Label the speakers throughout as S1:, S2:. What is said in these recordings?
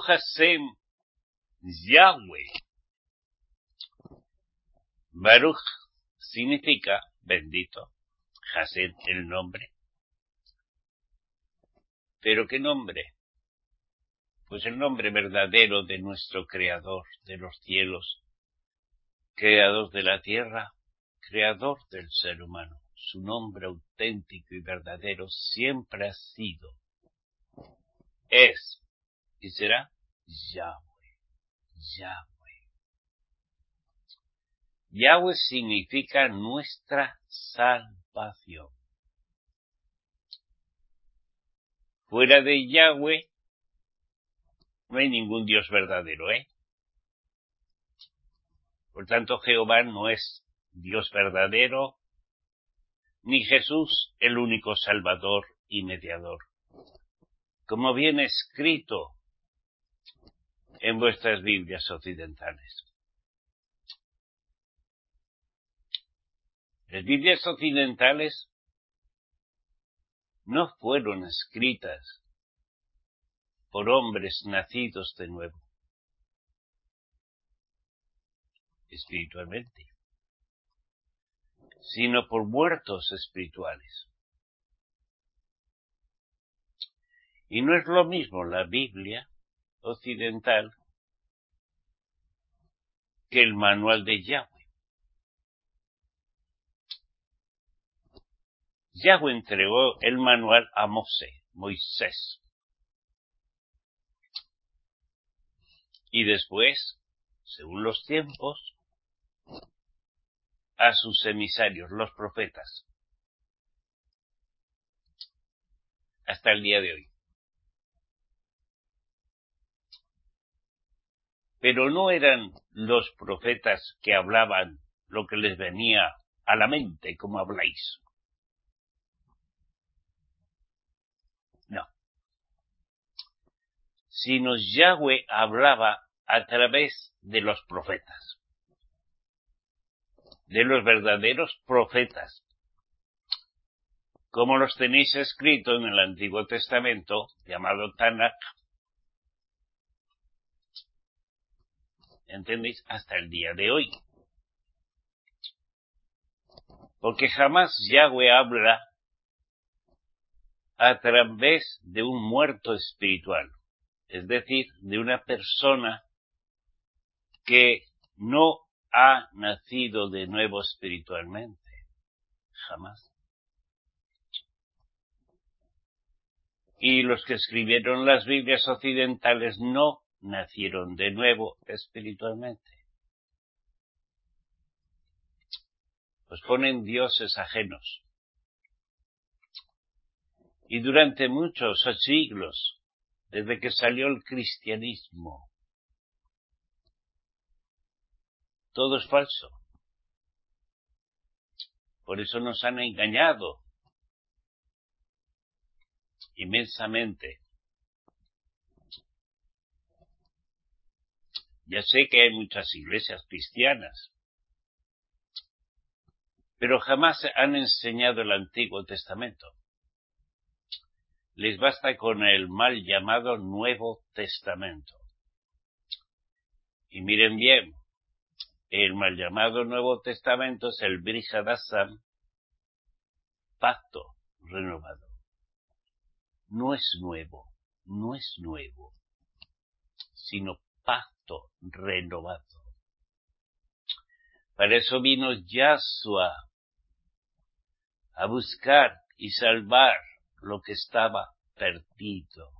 S1: Hashem, Yahweh. Baruch significa bendito. Hashem, el nombre. ¿Pero qué nombre? Pues el nombre verdadero de nuestro Creador de los cielos, Creador de la tierra, Creador del ser humano. Su nombre auténtico y verdadero siempre ha sido, es y será Yahweh. Yahweh. Yahweh significa nuestra salvación. Fuera de Yahweh no hay ningún Dios verdadero, Por tanto, Jehová no es Dios verdadero, ni Jesús el único Salvador y mediador. Como viene escrito en vuestras Biblias occidentales. Las Biblias occidentales no fueron escritas por hombres nacidos de nuevo, espiritualmente, sino por muertos espirituales. Y no es lo mismo la Biblia occidental que el manual de Yahweh. Yahweh entregó el manual a Moisés. Y después, según los tiempos, a sus emisarios, los profetas, hasta el día de hoy. Pero no eran los profetas que hablaban lo que les venía a la mente, como habláis. No. Sino Yahweh hablaba a través de los profetas, de los verdaderos profetas, como los tenéis escrito en el Antiguo Testamento, llamado Tanakh, ¿entendéis? Hasta el día de hoy. Porque jamás Yahweh habla a través de un muerto espiritual, es decir, de una persona que no ha nacido de nuevo espiritualmente. Jamás. Y los que escribieron las Biblias occidentales no nacieron de nuevo espiritualmente. Pues ponen dioses ajenos. Y durante muchos siglos, desde que salió el cristianismo, todo es falso. Por eso nos han engañado inmensamente. Ya sé que hay muchas iglesias cristianas, pero jamás han enseñado el Antiguo Testamento. Les basta con el mal llamado Nuevo Testamento. Y miren bien, el mal llamado Nuevo Testamento es el Brit Hadashah, pacto renovado. No es nuevo, sino pacto renovado. Para eso vino Yahshua a buscar y salvar lo que estaba perdido.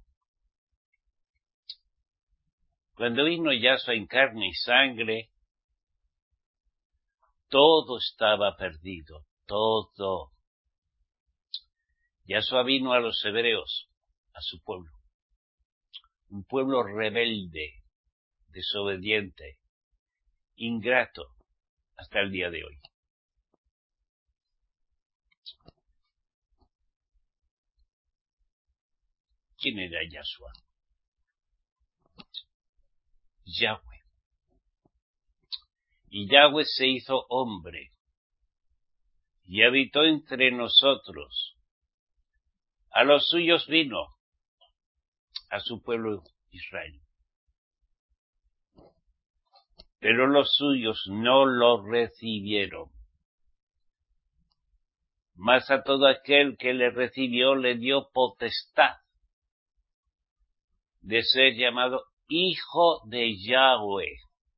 S1: Cuando vino Yahshua en carne y sangre, todo estaba perdido, todo. Yahshua vino a los hebreos, a su pueblo, un pueblo rebelde, desobediente, ingrato, hasta el día de hoy. ¿Quién era Yahshua? Yahweh. Y Yahweh se hizo hombre y habitó entre nosotros. A los suyos vino, a su pueblo Israel. pero los suyos no lo recibieron. Mas a todo aquel que le recibió le dio potestad de ser llamado Hijo de Yahweh.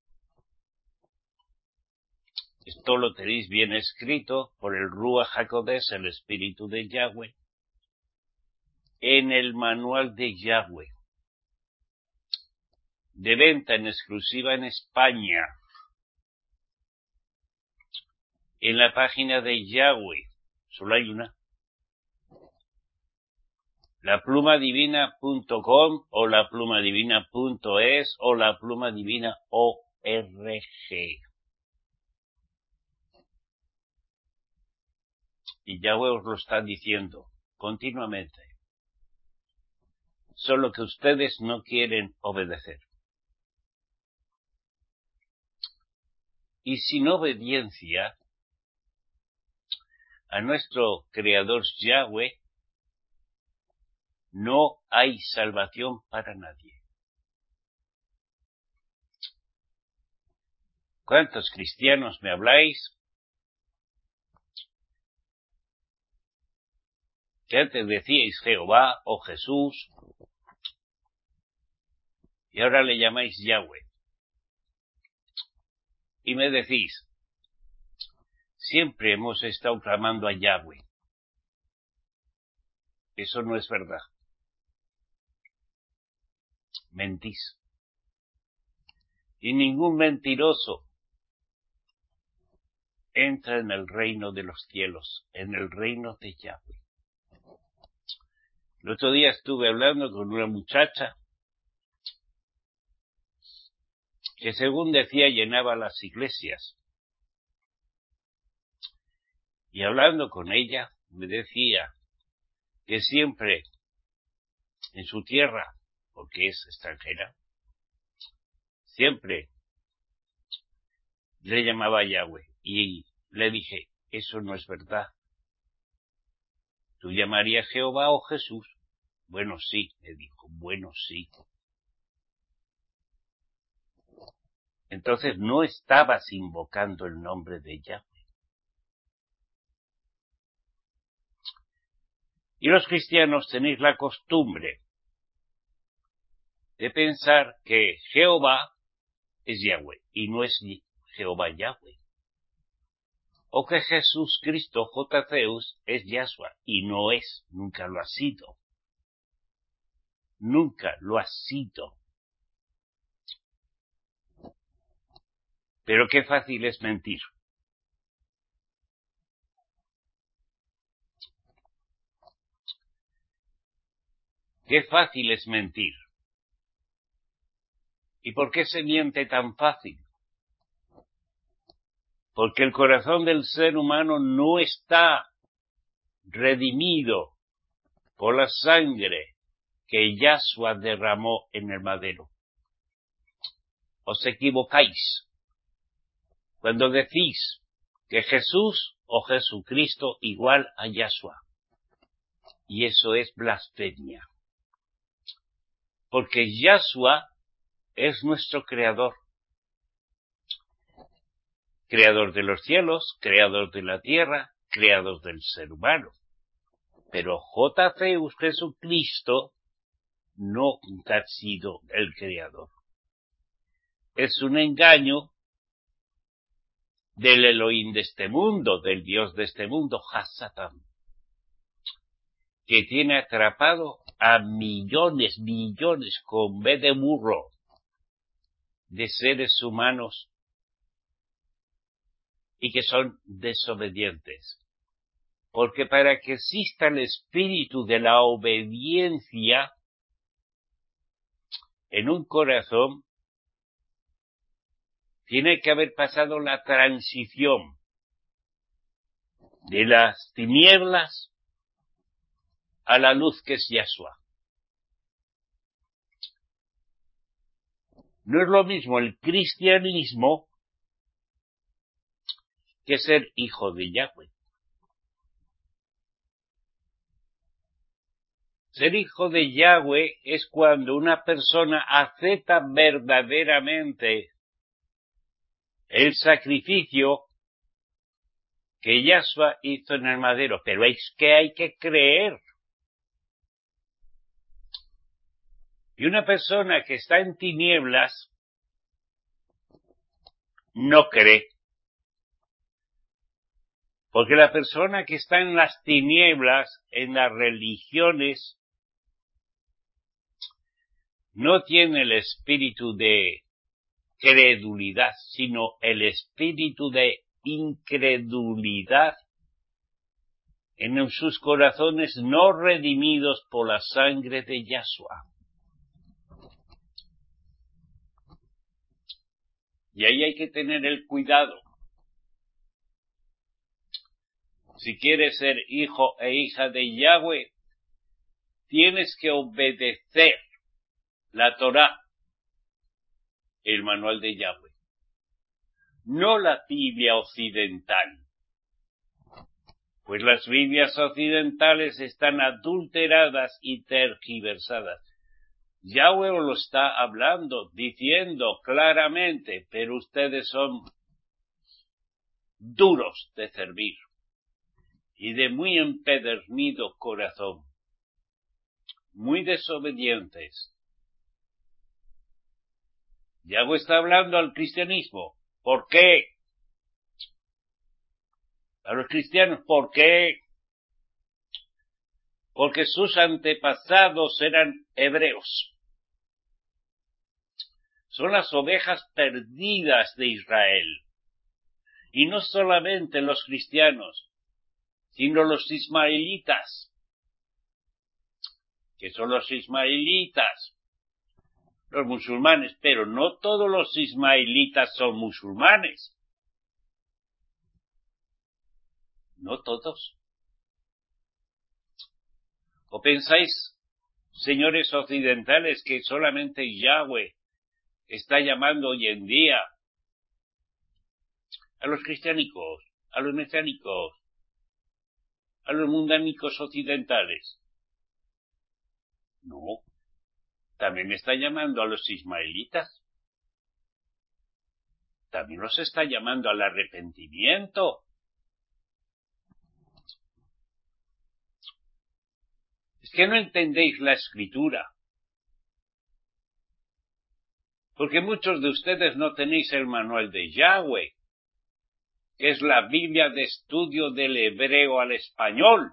S1: Esto lo tenéis bien escrito por el Ruach HaKodesh, el Espíritu de Yahweh, en el manual de Yahweh, de venta en exclusiva en España, en la página de Yahweh. Solo hay una. laplumadivina.com o laplumadivina.es o laplumadivina.org. Y Yahweh os lo está diciendo continuamente. Solo que ustedes no quieren obedecer. Y sin obediencia a nuestro Creador Yahweh, no hay salvación para nadie. ¿Cuántos cristianos me habláis que antes decíais Jehová o Jesús y ahora le llamáis Yahweh? Y me decís, siempre hemos estado clamando a Yahweh. Eso no es verdad. Mentís. Y ningún mentiroso entra en el reino de los cielos, en el reino de Yahweh. El otro día estuve hablando con una muchacha que, según decía, llenaba las iglesias. Y hablando con ella, me decía que siempre en su tierra, porque es extranjera, siempre le llamaba Yahweh. Y le dije, eso no es verdad. ¿Tú llamarías Jehová o Jesús? Bueno, sí, me dijo, bueno, sí. Entonces no estabas invocando el nombre de Yahweh. Y los cristianos tenéis la costumbre de pensar que Jehová es Yahweh y no es Jehová Yahweh. O que Jesús Cristo, JCeus, es Yahshua y no es, nunca lo ha sido. Nunca lo ha sido. Pero qué fácil es mentir. Qué fácil es mentir. ¿Y por qué se miente tan fácil? Porque el corazón del ser humano no está redimido por la sangre que Yahshua derramó en el madero. Os equivocáis cuando decís que Jesús o Jesucristo igual a Yahshua. Y eso es blasfemia. Porque Yahshua es nuestro creador. Creador de los cielos, creador de la tierra, creador del ser humano. Pero JCeus, Jesucristo, nunca ha sido el creador. Es un engaño del Elohim de este mundo, del Dios de este mundo, Hasatán, que tiene atrapado a millones con B de burro de seres humanos y que son desobedientes. Porque para que exista el espíritu de la obediencia en un corazón, tiene que haber pasado la transición de las tinieblas a la luz que es Yahshua. No es lo mismo el cristianismo que ser hijo de Yahweh. Ser hijo de Yahweh es cuando una persona acepta verdaderamente el sacrificio que Yahshua hizo en el madero, pero es que hay que creer. Y una persona que está en tinieblas no cree. Porque la persona que está en las tinieblas, en las religiones, no tiene el espíritu de credulidad, sino el espíritu de incredulidad en sus corazones no redimidos por la sangre de Yahshua. Y ahí hay que tener el cuidado. Si quieres ser hijo e hija de Yahweh, tienes que obedecer la Torá, el manual de Yahweh, no la Biblia occidental. Pues las Biblias occidentales están adulteradas y tergiversadas. Yahweh lo está hablando, diciendo claramente, pero ustedes son duros de servir y de muy empedernido corazón, muy desobedientes. Yahweh está hablando al cristianismo. ¿Por qué? A los cristianos, ¿por qué? Porque sus antepasados eran hebreos. Son las ovejas perdidas de Israel. Y no solamente los cristianos, sino los ismaelitas. ¿Qué son los ismaelitas? Los musulmanes, pero no todos los ismaelitas son musulmanes. No todos. ¿O pensáis, señores occidentales, que solamente Yahweh está llamando hoy en día a los cristianicos, a los mesiánicos, a los mundanicos occidentales? No. También está llamando a los ismaelitas. También los está llamando al arrepentimiento. Es que no entendéis la escritura. Porque muchos de ustedes no tenéis el manual de Yahweh, que es la Biblia de estudio del hebreo al español.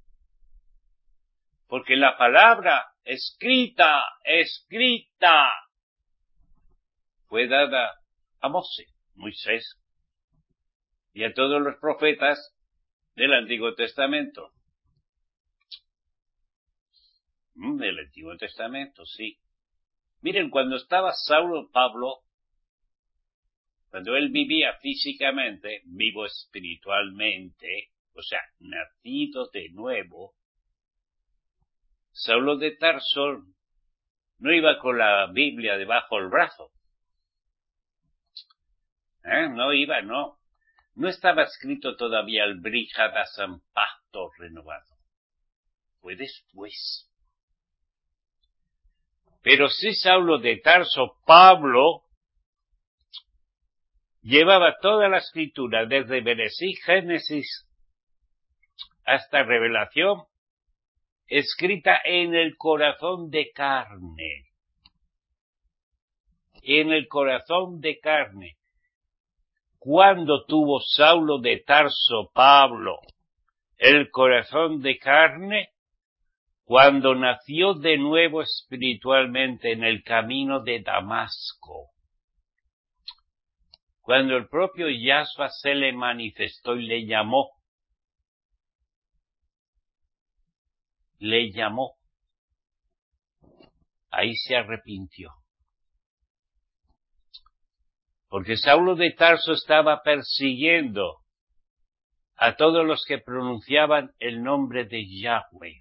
S1: Porque la palabra escrita, fue dada a Moisés, y a todos los profetas del Antiguo Testamento. Del Antiguo Testamento, sí. Miren, cuando estaba Saulo Pablo, cuando él vivía físicamente, vivo espiritualmente, o sea, nacido de nuevo, Saulo de Tarso no iba con la Biblia debajo del brazo. No estaba escrito todavía el Bríjadas Pacto renovado. Fue después. Pero sí Saulo de Tarso, Pablo, llevaba toda la escritura desde Bereshit, Génesis, hasta Revelación, escrita en el corazón de carne. En el corazón de carne. ¿Cuándo tuvo Saulo de Tarso, Pablo, el corazón de carne? Cuando nació de nuevo espiritualmente en el camino de Damasco. Cuando el propio Yahshua se le manifestó y le llamó. Ahí se arrepintió. Porque Saulo de Tarso estaba persiguiendo a todos los que pronunciaban el nombre de Yahweh.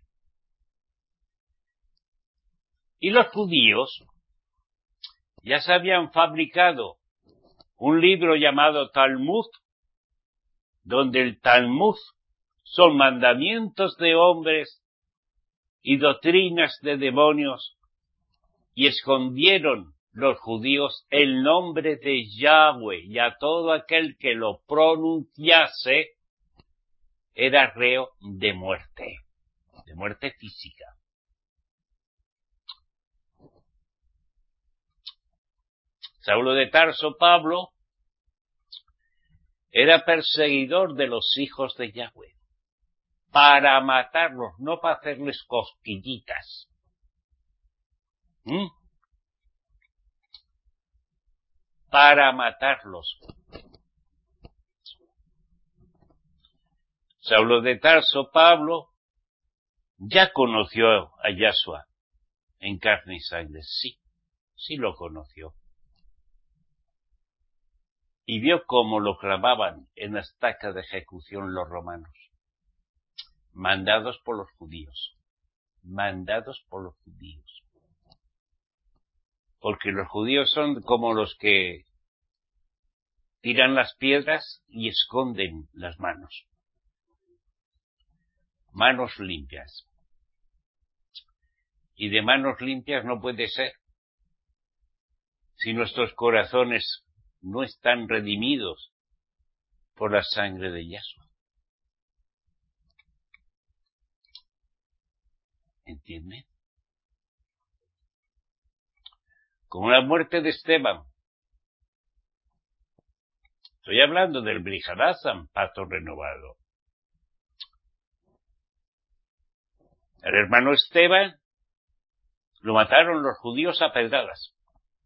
S1: Y los judíos ya se habían fabricado un libro llamado Talmud, donde el Talmud son mandamientos de hombres y doctrinas de demonios, y escondieron los judíos el nombre de Yahweh, y a todo aquel que lo pronunciase era reo de muerte física. Saulo de Tarso, Pablo, era perseguidor de los hijos de Yahweh, para matarlos, no para hacerles cosquillitas. Para matarlos. Saulo de Tarso, Pablo, ya conoció a Yahshua en carne y sangre, sí lo conoció. Y vio cómo lo clavaban en la estaca de ejecución los romanos, mandados por los judíos. Porque los judíos son como los que tiran las piedras y esconden las manos. Manos limpias. Y de manos limpias no puede ser si nuestros corazones no están redimidos por la sangre de Yahshua. ¿Entienden? Como la muerte de Esteban. Estoy hablando del Briharazam, pacto renovado. El hermano Esteban lo mataron los judíos a pedradas,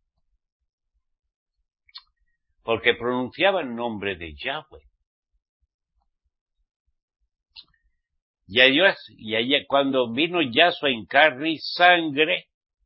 S1: porque pronunciaba el nombre de Yahweh. Y allá, cuando vino Yahshua en carne y sangre,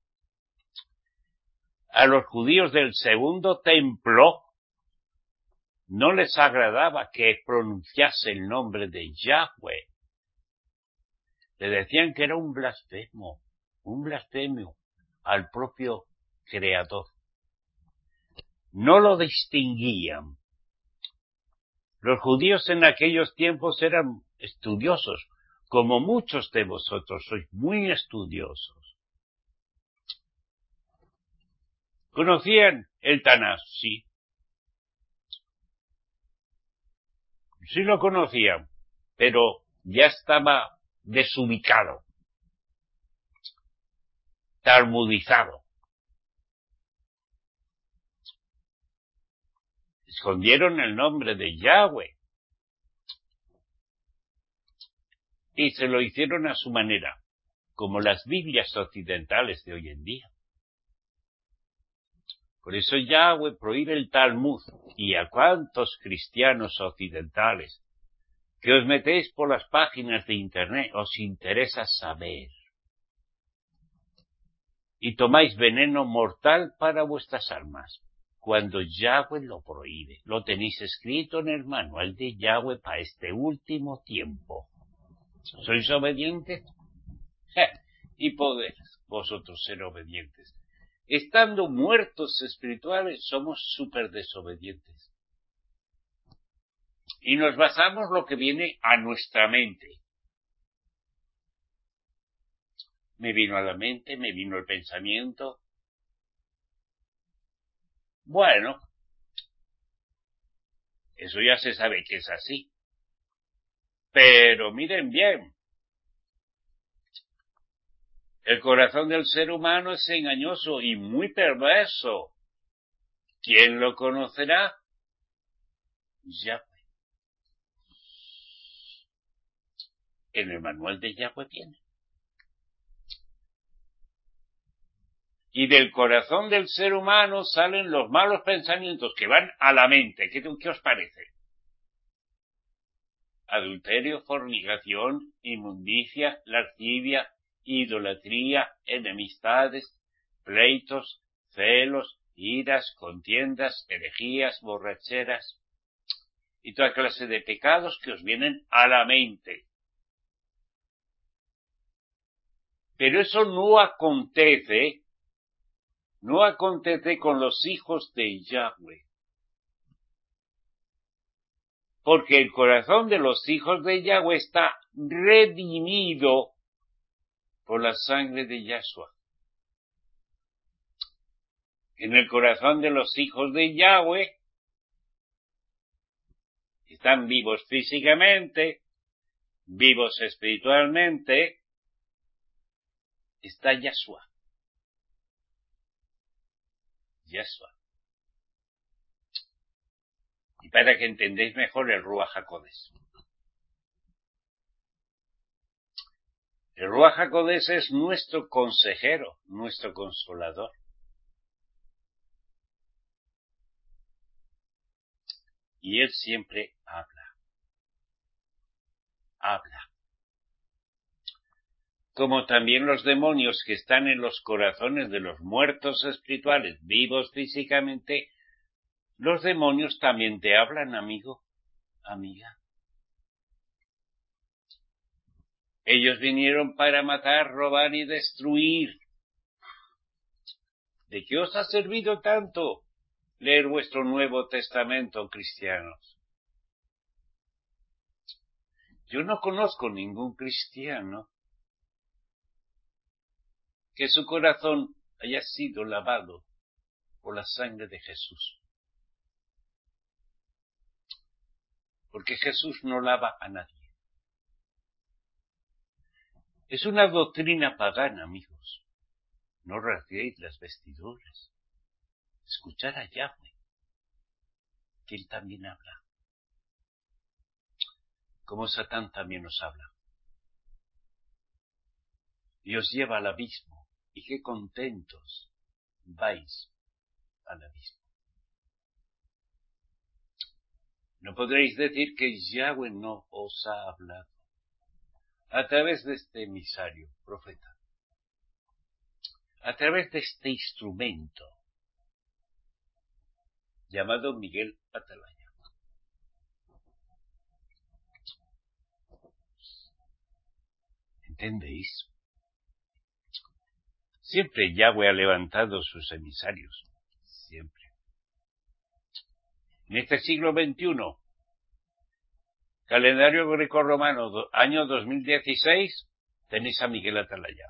S1: a los judíos del segundo templo no les agradaba que pronunciase el nombre de Yahweh. Le decían que era un blasfemio al propio Creador. No lo distinguían. Los judíos en aquellos tiempos eran estudiosos, como muchos de vosotros sois muy estudiosos. ¿Conocían el Tanaj? Sí. Sí lo conocían, pero ya estaba desubicado, talmudizado. Escondieron el nombre de Yahweh y se lo hicieron a su manera, como las Biblias occidentales de hoy en día. Por eso Yahweh prohíbe el Talmud. ¿Y a cuántos cristianos occidentales que os metéis por las páginas de internet os interesa saber? Y tomáis veneno mortal para vuestras almas, cuando Yahweh lo prohíbe. Lo tenéis escrito en el manual de Yahweh para este último tiempo. ¿Sois obedientes? Y podéis vosotros ser obedientes. Estando muertos espirituales, somos súper desobedientes. Y nos basamos lo que viene a nuestra mente. Me vino a la mente, me vino el pensamiento. Bueno, eso ya se sabe que es así. Pero miren bien, el corazón del ser humano es engañoso y muy perverso. ¿Quién lo conocerá? Yahweh. En el manual de Yahweh tiene. Y del corazón del ser humano salen los malos pensamientos que van a la mente. ¿Qué os parece? Adulterio, fornicación, inmundicia, lascivia, idolatría, enemistades, pleitos, celos, iras, contiendas, herejías, borracheras y toda clase de pecados que os vienen a la mente. Pero eso no acontece con los hijos de Yahweh. Porque el corazón de los hijos de Yahweh está redimido por la sangre de Yahshua. en el corazón de los hijos de Yahweh, están vivos físicamente, vivos espiritualmente, está Yahshua. Yahshua. Y para que entendáis mejor el Ruach HaKodesh. El Ruach HaKodesh es nuestro consejero, nuestro consolador. Y él siempre habla. Habla. Como también los demonios que están en los corazones de los muertos espirituales, vivos físicamente, los demonios también te hablan, amigo, amiga. Ellos vinieron para matar, robar y destruir. ¿De qué os ha servido tanto leer vuestro Nuevo Testamento, cristianos? Yo no conozco ningún cristiano que su corazón haya sido lavado por la sangre de Jesús. Porque Jesús no lava a nadie. Es una doctrina pagana, amigos. No rasguéis las vestiduras. Escuchad a Yahweh, que él también habla. Como Satán también os habla. Y os lleva al abismo. Y qué contentos vais al abismo. No podréis decir que Yahweh no os ha hablado a través de este emisario, profeta, a través de este instrumento llamado Miguel Atalaya. ¿Entendéis? Siempre Yahweh ha levantado sus emisarios, siempre. En este siglo XXI, calendario grecorromano, año 2016, tenéis a Miguel Atalaya.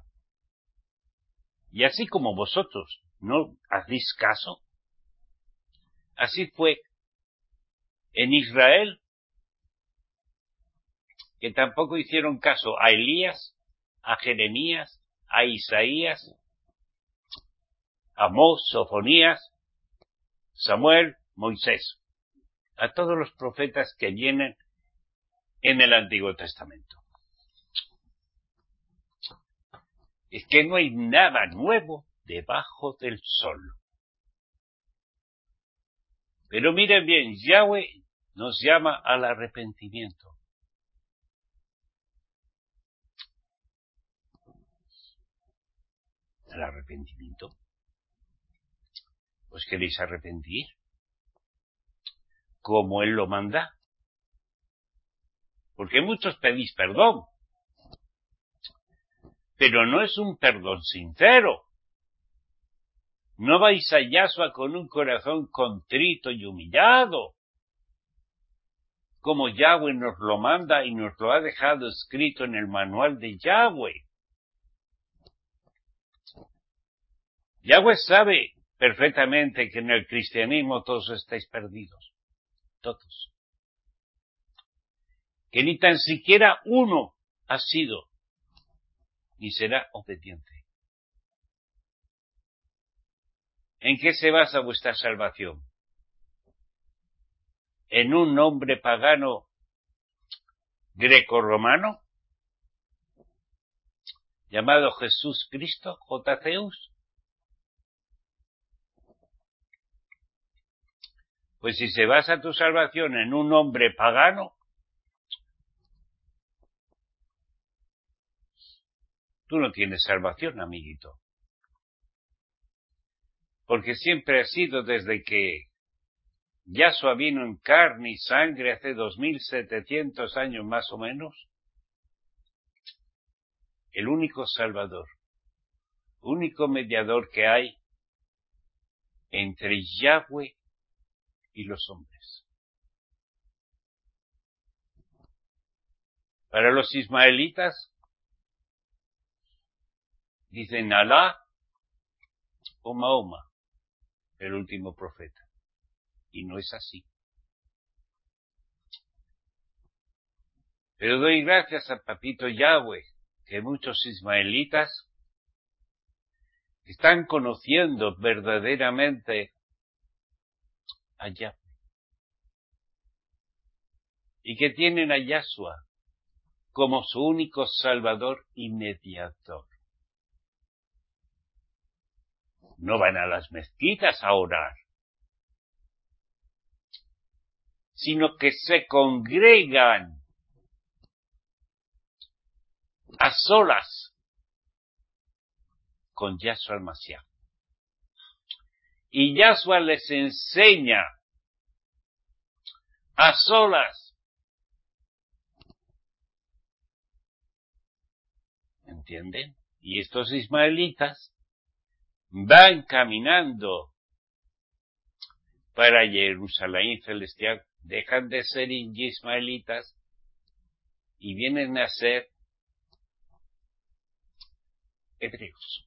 S1: Y así como vosotros no hacéis caso, así fue en Israel, que tampoco hicieron caso a Elías, a Jeremías, a Isaías, a Amós, Sofonías, Samuel, Moisés, a todos los profetas que vienen en el Antiguo Testamento. Es que no hay nada nuevo debajo del sol. Pero miren bien, Yahweh nos llama al arrepentimiento. ¿Al arrepentimiento? ¿Os queréis arrepentir? Como Él lo manda. Porque muchos pedís perdón. Pero no es un perdón sincero. No vais a Yahshua con un corazón contrito y humillado, como Yahweh nos lo manda y nos lo ha dejado escrito en el manual de Yahweh. Yahweh sabe perfectamente que en el cristianismo todos estáis perdidos, todos. Que ni tan siquiera uno ha sido ni será obediente. ¿En qué se basa vuestra salvación? ¿En un nombre pagano grecorromano llamado Jesús Cristo, JCeus? Pues si se basa tu salvación en un nombre pagano, tú no tienes salvación, amiguito. Porque siempre ha sido desde que Yahshua vino en carne y sangre hace 2700 años más o menos, el único Salvador, único mediador que hay entre Yahweh y los hombres. Para los ismaelitas, dicen Alá o Mahoma. el último profeta. Y no es así. Pero doy gracias a Papito Yahweh, que muchos ismaelitas están conociendo verdaderamente a Yahweh. Y que tienen a Yahshua como su único Salvador y mediador. No van a las mezquitas a orar, sino que se congregan a solas con Yahshua el Mashiach. Y Yahshua les enseña a solas. ¿Entienden? Y estos ismaelitas van caminando para Jerusalén celestial, dejan de ser ismaelitas y vienen a ser hebreos.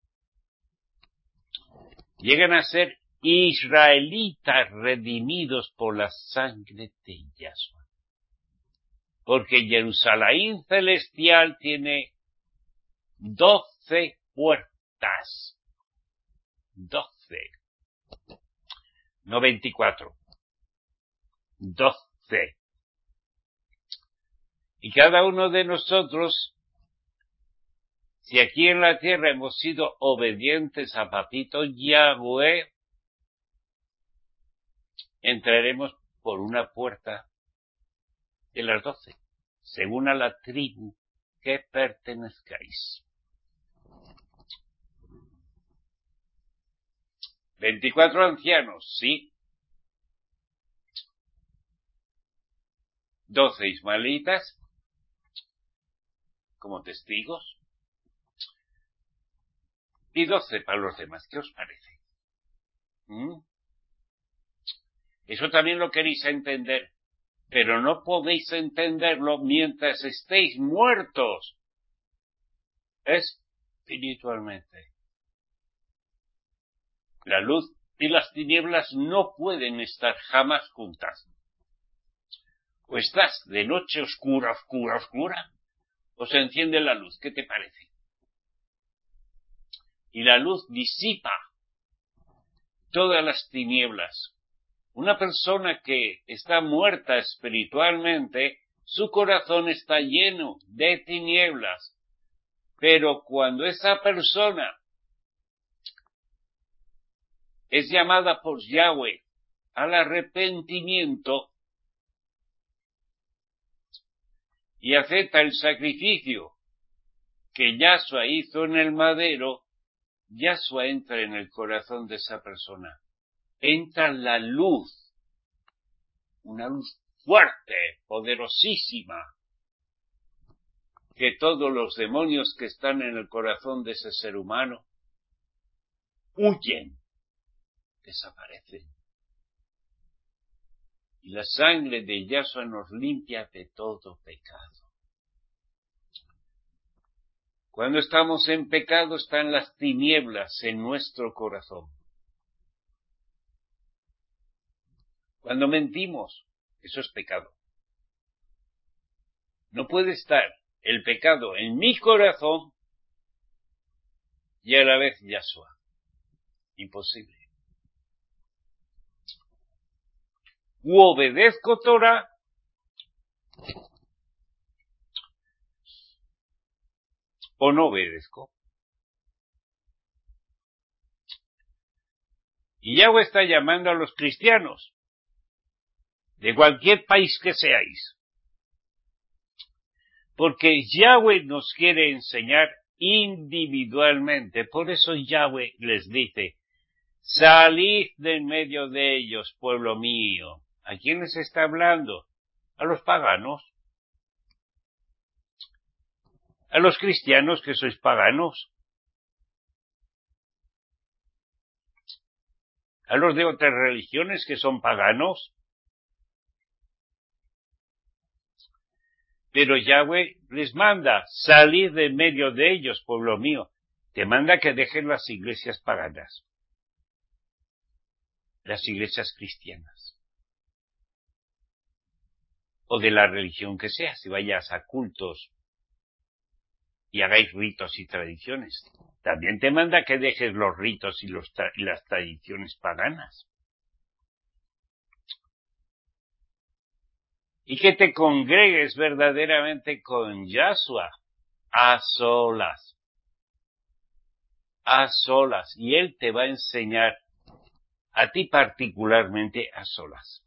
S1: Llegan a ser israelitas redimidos por la sangre de Yahshua. Porque Jerusalén celestial tiene 12 puertas. 12. No 24. 12. Y cada uno de nosotros, si aquí en la tierra hemos sido obedientes a Papito Yahweh, entraremos por una puerta de las 12, según a la tribu que pertenezcáis. 24 ancianos, sí. 12 ismaelitas como testigos. Y 12 para los demás. ¿Qué os parece? Eso también lo queréis entender. Pero no podéis entenderlo mientras estéis muertos espiritualmente. La luz y las tinieblas no pueden estar jamás juntas. O estás de noche oscura, oscura, oscura, o se enciende la luz. ¿Qué te parece? Y la luz disipa todas las tinieblas. Una persona que está muerta espiritualmente, su corazón está lleno de tinieblas. Pero cuando esa persona es llamada por Yahweh al arrepentimiento y acepta el sacrificio que Yahshua hizo en el madero, Yahshua entra en el corazón de esa persona. Entra la luz, una luz fuerte, poderosísima, que todos los demonios que están en el corazón de ese ser humano huyen, desaparecen. Y la sangre de Yahshua nos limpia de todo pecado. Cuando estamos en pecado están las tinieblas en nuestro corazón. Cuando mentimos, eso es pecado. No puede estar el pecado en mi corazón y a la vez Yahshua. Imposible. U obedezco Torah o no obedezco. Y Yahweh está llamando a los cristianos de cualquier país que seáis. Porque Yahweh nos quiere enseñar individualmente. Por eso Yahweh les dice, salid de en medio de ellos, pueblo mío. ¿A quién les está hablando? A los paganos. A los cristianos que sois paganos. A los de otras religiones que son paganos. Pero Yahweh les manda, salid de en medio de ellos, pueblo mío. Te manda que dejen las iglesias paganas. las iglesias cristianas, o de la religión que sea, si vayas a cultos y hagáis ritos y tradiciones. También te manda que dejes los ritos y las tradiciones paganas. Y que te congregues verdaderamente con Yahshua, a solas. A solas. Y Él te va a enseñar, a ti particularmente, a solas.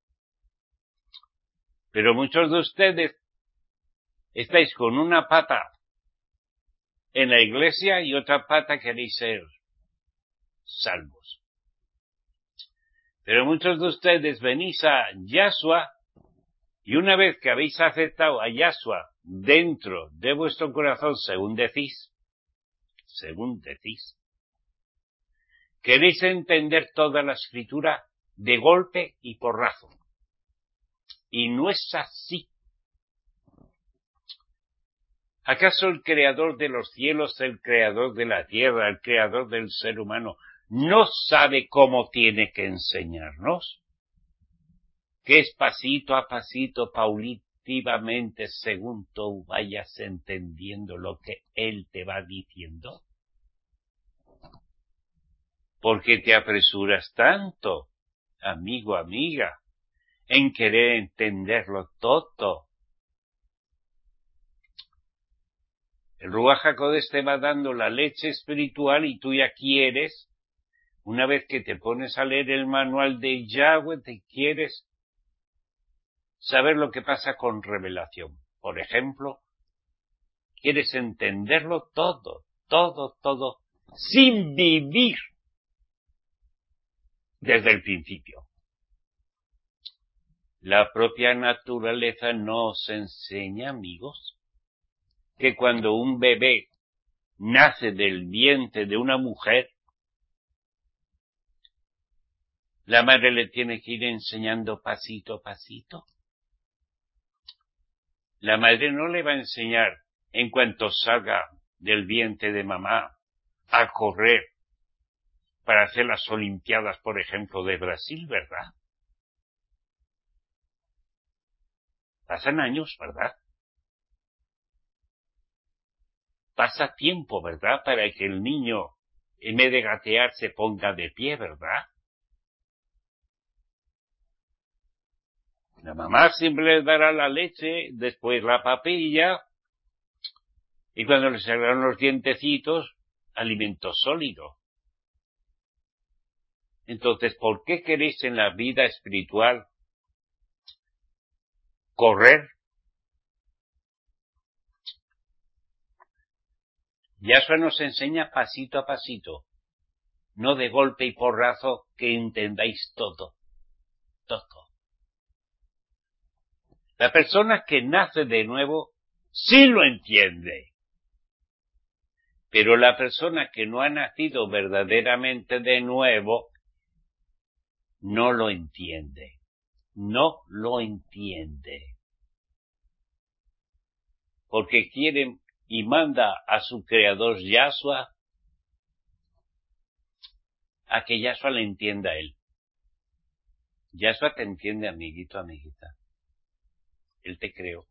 S1: Pero muchos de ustedes estáis con una pata en la iglesia y otra pata queréis ser salvos. Pero muchos de ustedes venís a Yahshua y una vez que habéis aceptado a Yahshua dentro de vuestro corazón, según decís, queréis entender toda la escritura de golpe y porrazo. Y no es así. ¿Acaso el creador de los cielos, el creador de la tierra, el creador del ser humano, no sabe cómo tiene que enseñarnos? Que es pasito a pasito, paulatinamente, según tú vayas entendiendo lo que Él te va diciendo. ¿Por qué te apresuras tanto, amigo, amiga, en querer entenderlo todo? El Ruach HaKodesh te va dando la leche espiritual y tú ya quieres, una vez que te pones a leer el manual de Yahweh, te quieres saber lo que pasa con revelación. Por ejemplo, quieres entenderlo todo, sin vivir desde el principio. La propia naturaleza nos enseña, amigos, que cuando un bebé nace del vientre de una mujer, la madre le tiene que ir enseñando pasito a pasito. La madre no le va a enseñar, en cuanto salga del vientre de mamá, a correr para hacer las Olimpiadas, por ejemplo, de Brasil, ¿verdad? Pasan años, ¿verdad? Pasa tiempo, ¿verdad? Para que el niño, en vez de gatear, se ponga de pie, ¿verdad? La mamá siempre le dará la leche, después la papilla, y cuando le salgan los dientecitos, alimento sólido. Entonces, ¿por qué queréis en la vida espiritual correr? Yahshua nos enseña pasito a pasito, no de golpe y porrazo, que entendáis todo. La persona que nace de nuevo sí lo entiende, pero la persona que no ha nacido verdaderamente de nuevo no lo entiende. Porque quiere y manda a su creador Yahshua a que Yahshua le entienda a él. Yahshua te entiende, amiguito, amiguita. Él te creó.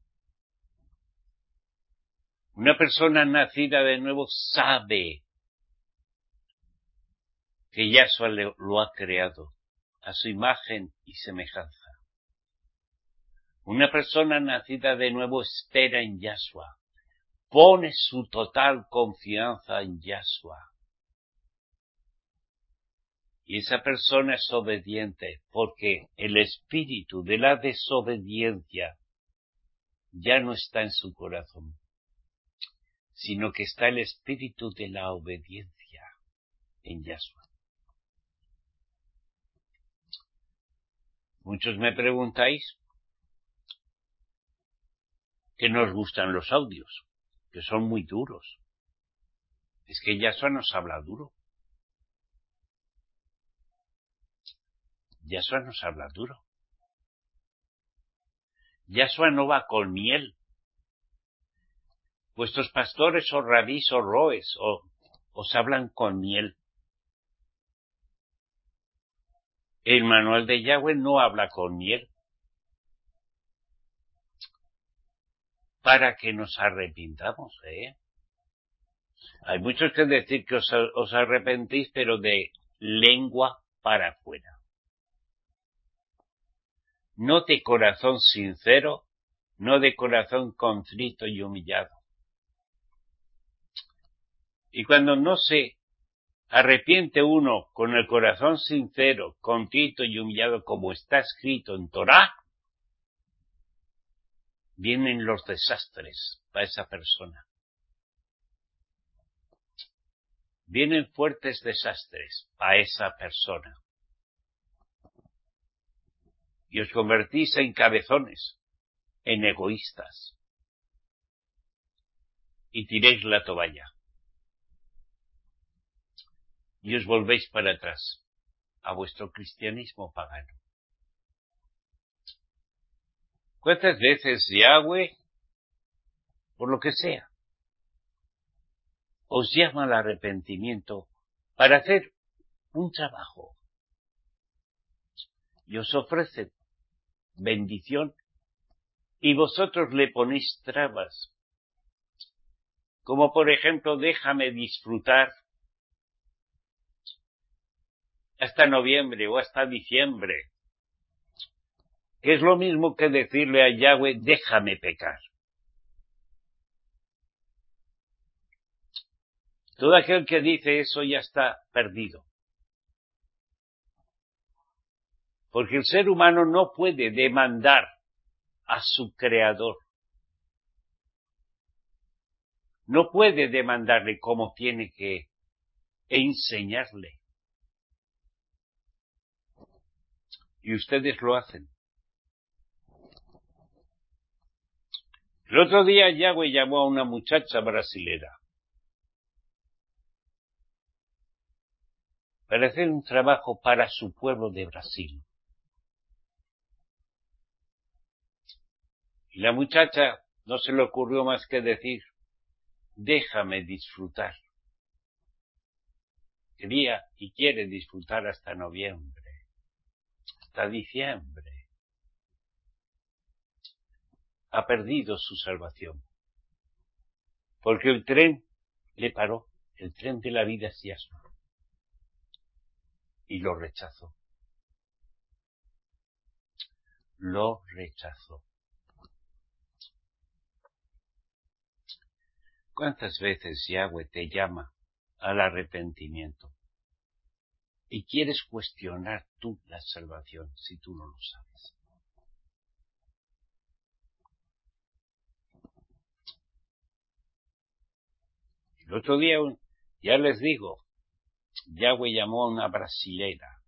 S1: Una persona nacida de nuevo sabe que Yahshua lo ha creado a su imagen y semejanza. Una persona nacida de nuevo espera en Yahshua, pone su total confianza en Yahshua. Y esa persona es obediente porque el espíritu de la desobediencia ya no está en su corazón, sino que está el espíritu de la obediencia en Yahshua. Muchos me preguntáis que nos gustan los audios, que son muy duros. Es que Yahshua nos habla duro. Yahshua nos habla duro. Yahshua no va con miel. Vuestros pastores o rabís o roes os hablan con miel. El manual de Yahweh no habla con miel. Para que nos arrepintamos, Hay muchos que decir que os arrepentís, pero de lengua para afuera. No de corazón sincero, no de corazón contrito y humillado. Y cuando no se arrepiente uno con el corazón sincero, contrito y humillado, como está escrito en Torá, vienen los desastres para esa persona. Vienen fuertes desastres para esa persona. Y os convertís en cabezones, en egoístas. Y tiréis la toalla. Y os volvéis para atrás a vuestro cristianismo pagano. ¿Cuántas veces Yahweh, por lo que sea, os llama al arrepentimiento para hacer un trabajo y os ofrece bendición y vosotros le ponéis trabas? Como por ejemplo, déjame disfrutar hasta noviembre o hasta diciembre, que es lo mismo que decirle a Yahweh, déjame pecar. Todo aquel que dice eso ya está perdido. Porque el ser humano no puede demandar a su creador. No puede demandarle cómo tiene que enseñarle. Y ustedes lo hacen. El otro día Yahweh llamó a una muchacha brasilera para hacer un trabajo para su pueblo de Brasil. Y la muchacha no se le ocurrió más que decir, déjame disfrutar. Quería y quiere disfrutar hasta noviembre, hasta diciembre. Ha perdido su salvación. Porque el tren le paró, el tren de la vida hacia su. Y lo rechazó. Lo rechazó. ¿Cuántas veces Yahweh te llama al arrepentimiento? Y quieres cuestionar tú la salvación si tú no lo sabes. El otro día, ya les digo, Yahweh llamó a una brasilera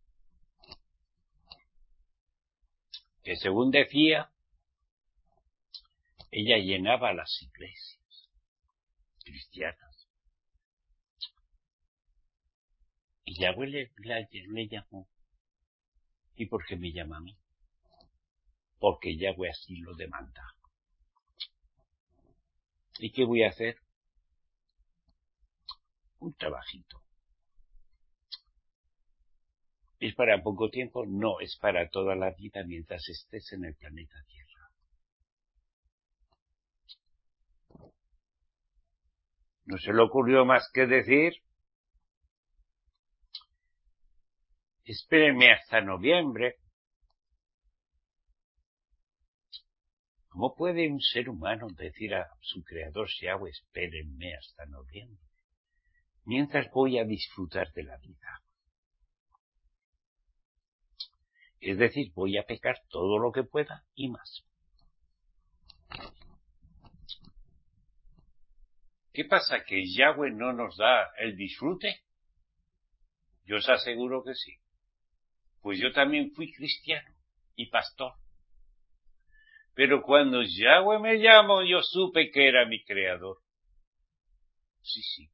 S1: que según decía, ella llenaba las iglesias cristianas. Y Yahweh le llamó. ¿Y por qué me llama a mí? Porque Yahweh así lo demanda. ¿Y qué voy a hacer? Un trabajito. ¿Es para poco tiempo? No, es para toda la vida mientras estés en el planeta Tierra. No se le ocurrió más que decir, espérenme hasta noviembre. ¿Cómo puede un ser humano decir a su creador, Yahweh, espérenme hasta noviembre? Mientras voy a disfrutar de la vida. Es decir, voy a pecar todo lo que pueda y más. ¿Qué pasa? ¿Que Yahweh no nos da el disfrute? Yo os aseguro que sí. Pues yo también fui cristiano y pastor. Pero cuando Yahweh me llamó, yo supe que era mi creador. Sí.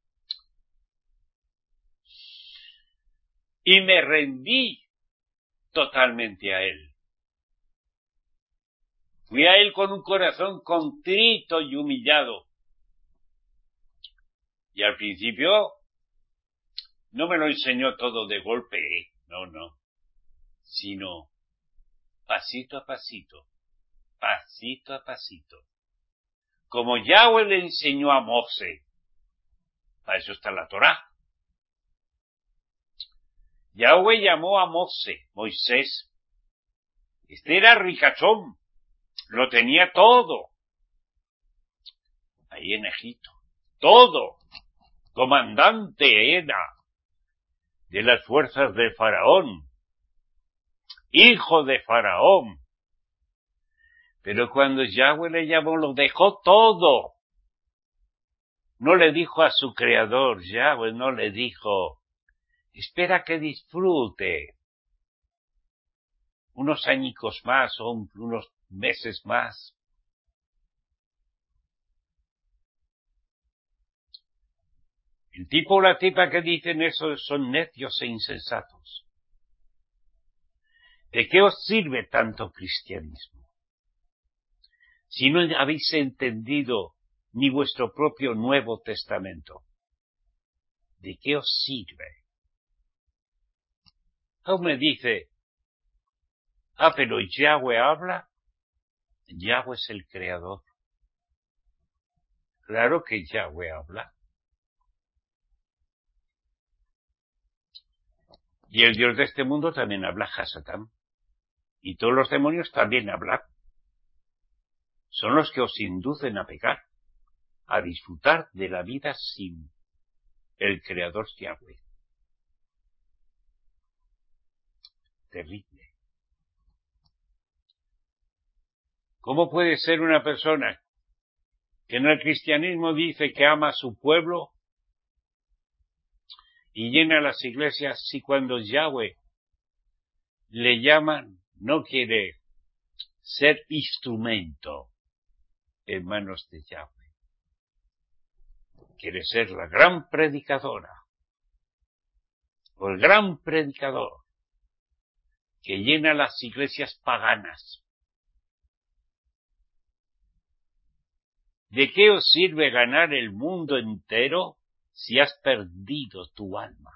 S1: Y me rendí totalmente a Él. Fui a Él con un corazón contrito y humillado. Y al principio no me lo enseñó todo de golpe, No. sino pasito a pasito, pasito a pasito. Como Yahweh le enseñó a Moshe, para eso está la Torá. Yahweh llamó a Moisés. Este era ricachón, lo tenía todo. Ahí en Egipto, todo. Comandante era de las fuerzas de Faraón, hijo de Faraón. Pero cuando Yahweh le llamó, lo dejó todo. No le dijo a su creador, Yahweh no le dijo, espera que disfrute unos añicos más o unos meses más. El tipo o la tipa que dicen eso son necios e insensatos. ¿De qué os sirve tanto cristianismo? Si no habéis entendido ni vuestro propio Nuevo Testamento, ¿de qué os sirve? O me dice, pero Yahweh habla. Yahweh es el creador. Claro que Yahweh habla. Y el Dios de este mundo también habla, Hasatán. Y todos los demonios también hablan. Son los que os inducen a pecar, a disfrutar de la vida sin el creador Yahweh. Terrible. ¿Cómo puede ser una persona que en el cristianismo dice que ama a su pueblo y llena las iglesias si cuando Yahweh le llaman no quiere ser instrumento en manos de Yahweh? Quiere ser la gran predicadora o el gran predicador que llena las iglesias paganas. ¿De qué os sirve ganar el mundo entero si has perdido tu alma?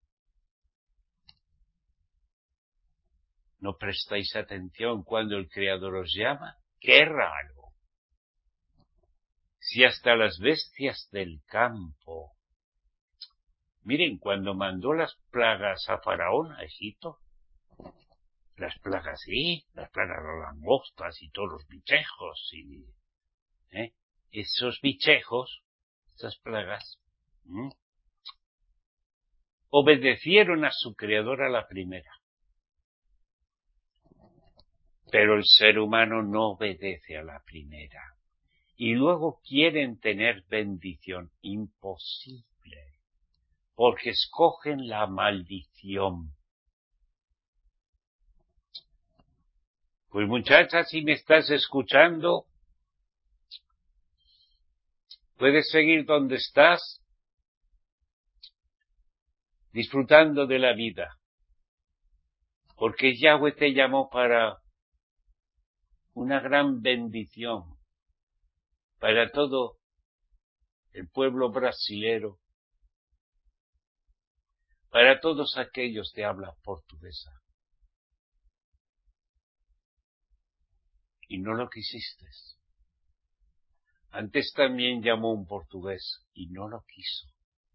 S1: ¿No prestáis atención cuando el Creador os llama? ¡Qué raro! Si hasta las bestias del campo... Miren, cuando mandó las plagas a Faraón, a Egipto, las plagas de las langostas y todos los bichejos, esos bichejos, esas plagas, obedecieron a su Creador a la primera. Pero el ser humano no obedece a la primera. Y luego quieren tener bendición. Imposible. Porque escogen la maldición. Pues muchacha, si me estás escuchando, puedes seguir donde estás, disfrutando de la vida. Porque Yahweh te llamó para una gran bendición para todo el pueblo brasilero, para todos aquellos de habla portuguesa. Y no lo quisiste. Antes también llamó un portugués y no lo quiso.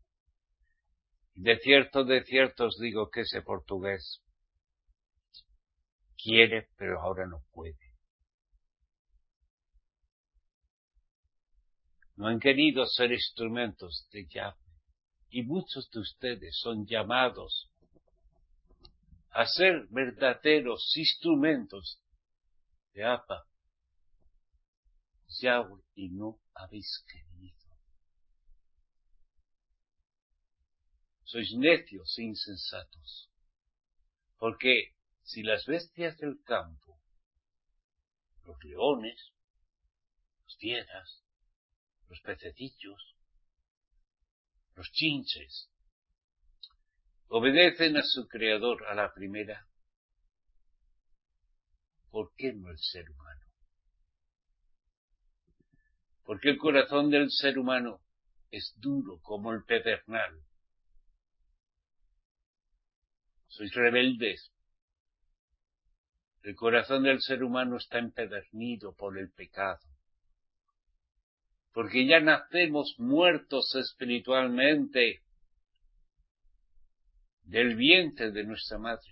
S1: De cierto os digo que ese portugués quiere, pero ahora no puede. No han querido ser instrumentos de Yahweh. Y muchos de ustedes son llamados a ser verdaderos instrumentos de Abba, Yahweh, y no habéis querido. Sois necios e insensatos. Porque si las bestias del campo, los leones, las fieras, los pececillos, los chinches, obedecen a su Creador a la primera, ¿por qué no el ser humano? Porque el corazón del ser humano es duro como el pedernal. Sois rebeldes. El corazón del ser humano está empedernido por el pecado, porque ya nacemos muertos espiritualmente del vientre de nuestra madre.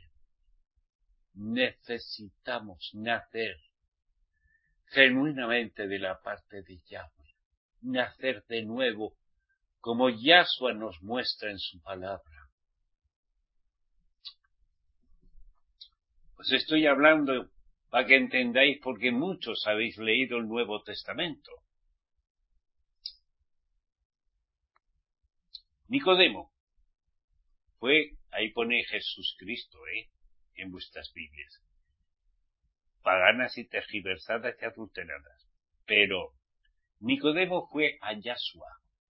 S1: Necesitamos nacer genuinamente de la parte de Yahweh, nacer de nuevo, como Yahshua nos muestra en su palabra. Pues estoy hablando para que entendáis, porque muchos habéis leído el Nuevo Testamento. Nicodemo ahí pone Jesucristo, en vuestras Biblias. Paganas y tergiversadas y adulteradas. Pero Nicodemo fue a Yahshua.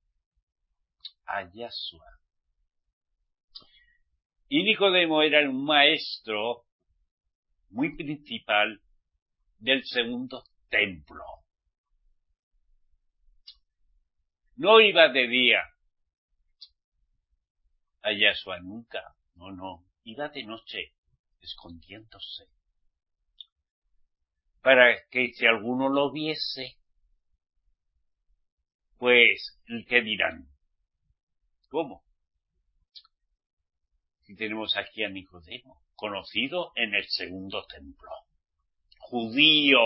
S1: Y Nicodemo era un maestro muy principal del segundo templo. No iba de día a Yahshua nunca, no, iba de noche, escondiéndose, para que si alguno lo viese, pues, ¿qué dirán? ¿Cómo? Si tenemos aquí a Nicodemo, conocido en el segundo templo, judío,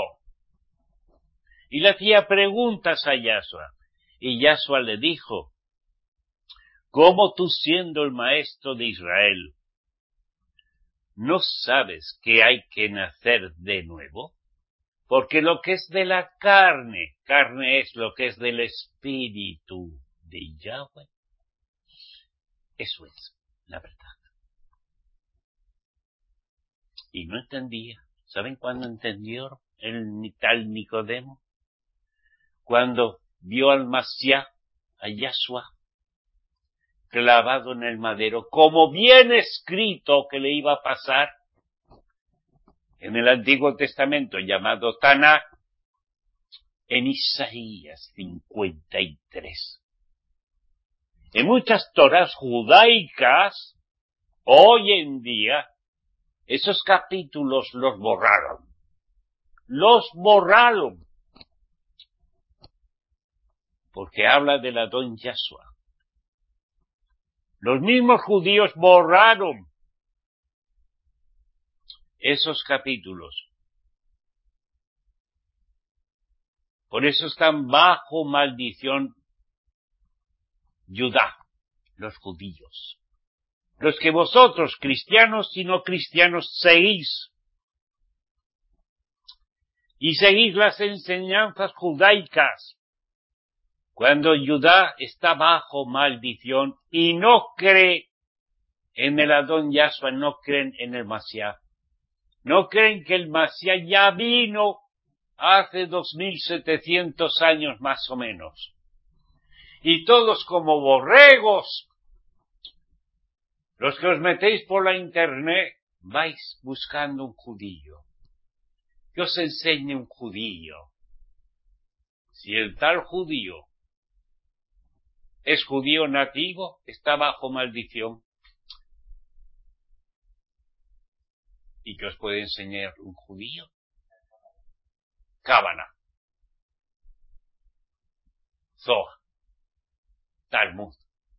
S1: y le hacía preguntas a Yahshua, y Yahshua le dijo: ¿cómo tú, siendo el maestro de Israel, no sabes que hay que nacer de nuevo? Porque lo que es de la carne es lo que es del espíritu de Yahweh. Eso es la verdad. Y no entendía. ¿Saben cuándo entendió el tal Nicodemo? Cuando vio al Mashiach, a Yahshua, clavado en el madero, como bien escrito que le iba a pasar en el Antiguo Testamento, llamado Tanakh, en Isaías 53. En muchas Torás judaicas, hoy en día, esos capítulos los borraron. Porque habla del Adón Yahshua. Los mismos judíos borraron esos capítulos. Por eso están bajo maldición Judá, los judíos. Los que vosotros, cristianos y no cristianos, seguís. Y seguís las enseñanzas judaicas. Cuando Judá está bajo maldición y no cree en el Adón Yahshua, no creen en el Mashiach. No creen que el Mashiach ya vino hace 2700 años más o menos. Y todos como borregos, los que os metéis por la internet, vais buscando un judío. Que os enseñe un judío. Si el tal judío es judío nativo, está bajo maldición. ¿Y qué os puede enseñar un judío? Cábana, Zohar, Talmud.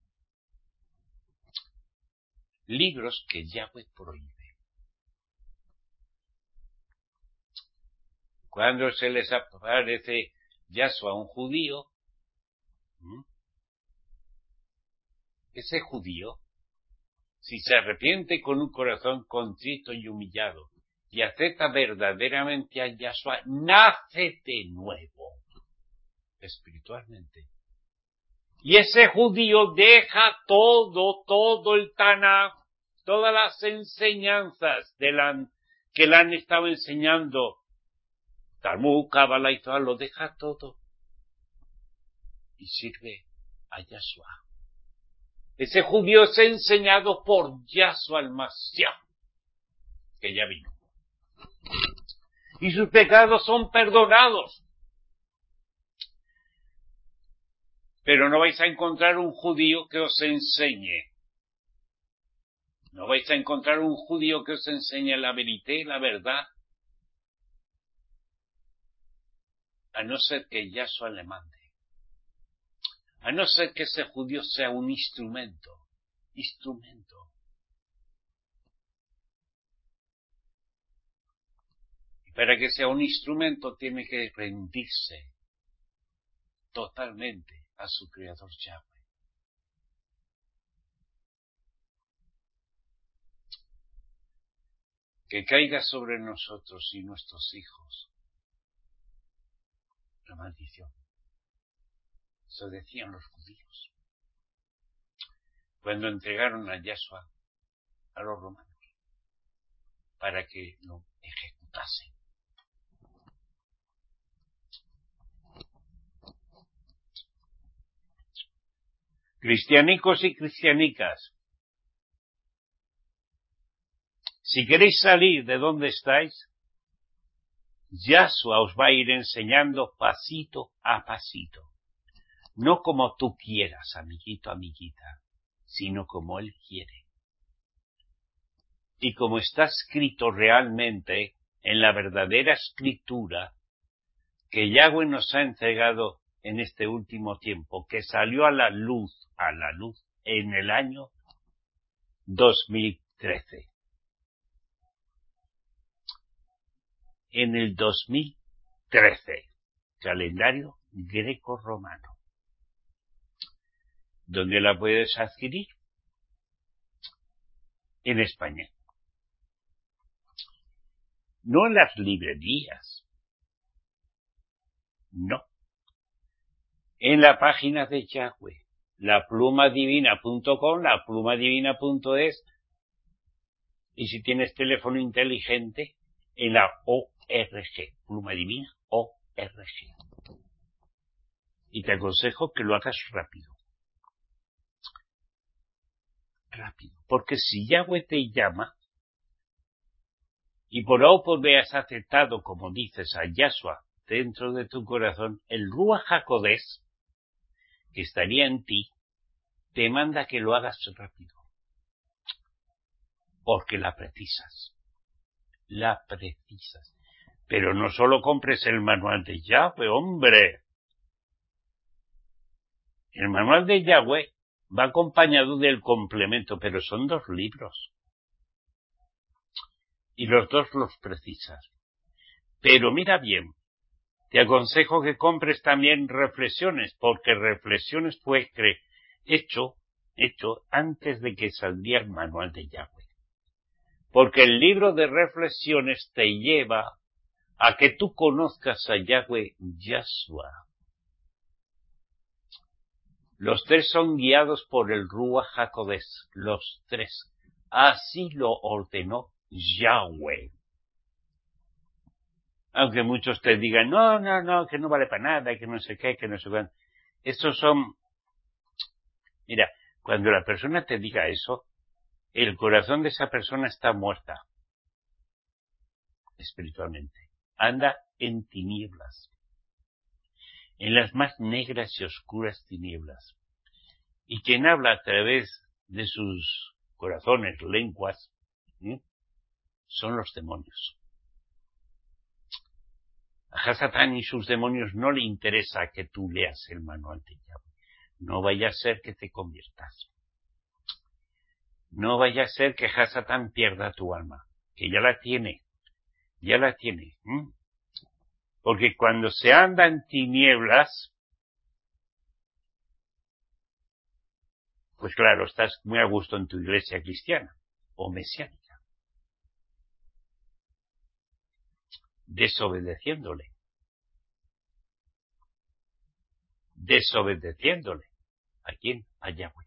S1: Libros que Yahweh prohíbe. Cuando se les aparece Yahshua a un judío, ese judío, si se arrepiente con un corazón contrito y humillado y acepta verdaderamente a Yahshua, nace de nuevo, espiritualmente. Y ese judío deja todo el Tanakh, todas las enseñanzas que le han estado enseñando, Talmud, Cábala y todo, lo deja todo y sirve a Yahshua. Ese judío es enseñado por Yahshua el Mashiach, que ya vino. Y sus pecados son perdonados. Pero no vais a encontrar un judío que os enseñe. No vais a encontrar un judío que os enseñe la verité, la verdad, a no ser que Yahshua le mande, a no ser que ese judío sea un instrumento. Y para que sea un instrumento tiene que rendirse totalmente a su Creador Yahweh. Que caiga sobre nosotros y nuestros hijos la maldición. Eso decían los judíos cuando entregaron a Yahshua a los romanos para que lo ejecutasen. Cristianicos y cristianicas, si queréis salir de donde estáis, Yahshua os va a ir enseñando pasito a pasito. No como tú quieras, amiguito, amiguita, sino como Él quiere. Y como está escrito realmente en la verdadera escritura que Yahweh nos ha entregado en este último tiempo, que salió a la luz en el año 2013. En el 2013, calendario greco-romano. ¿Dónde la puedes adquirir? En España. No en las librerías. No. En la página de Yahweh. laplumadivina.com, laplumadivina.es, y si tienes teléfono inteligente, en la ORG, Pluma Divina, ORG. Y te aconsejo que lo hagas rápido. Rápido. Porque si Yahweh te llama, y por A o por B has aceptado, como dices, a Yahshua dentro de tu corazón, el Ruach HaKodesh, que estaría en ti, te manda que lo hagas rápido. Porque la precisas. La precisas. Pero no solo compres el manual de Yahweh, hombre. El manual de Yahweh va acompañado del complemento, pero son 2 libros. Y los 2 los precisas. Pero mira bien, te aconsejo que compres también Reflexiones, porque Reflexiones fue hecho antes de que saldría el manual de Yahweh. Porque el libro de Reflexiones te lleva a que tú conozcas a Yahweh Yahshua. Los 3 son guiados por el Ruach HaKodesh, los 3. Así lo ordenó Yahweh. Aunque muchos te digan, no, que no vale para nada, que no sé qué, que no sé cuánto. Estos son... Mira, cuando la persona te diga eso, el corazón de esa persona está muerta. Espiritualmente. Anda en tinieblas. En las más negras y oscuras tinieblas. Y quien habla a través de sus corazones, lenguas, son los demonios. A Satán y sus demonios no le interesa que tú leas el manual de Yahweh. No vaya a ser que te conviertas. No vaya a ser que Satán pierda tu alma, que ya la tiene. Porque cuando se anda en tinieblas, pues claro, estás muy a gusto en tu iglesia cristiana o mesiánica. Desobedeciéndole. ¿A quién? A Yahweh.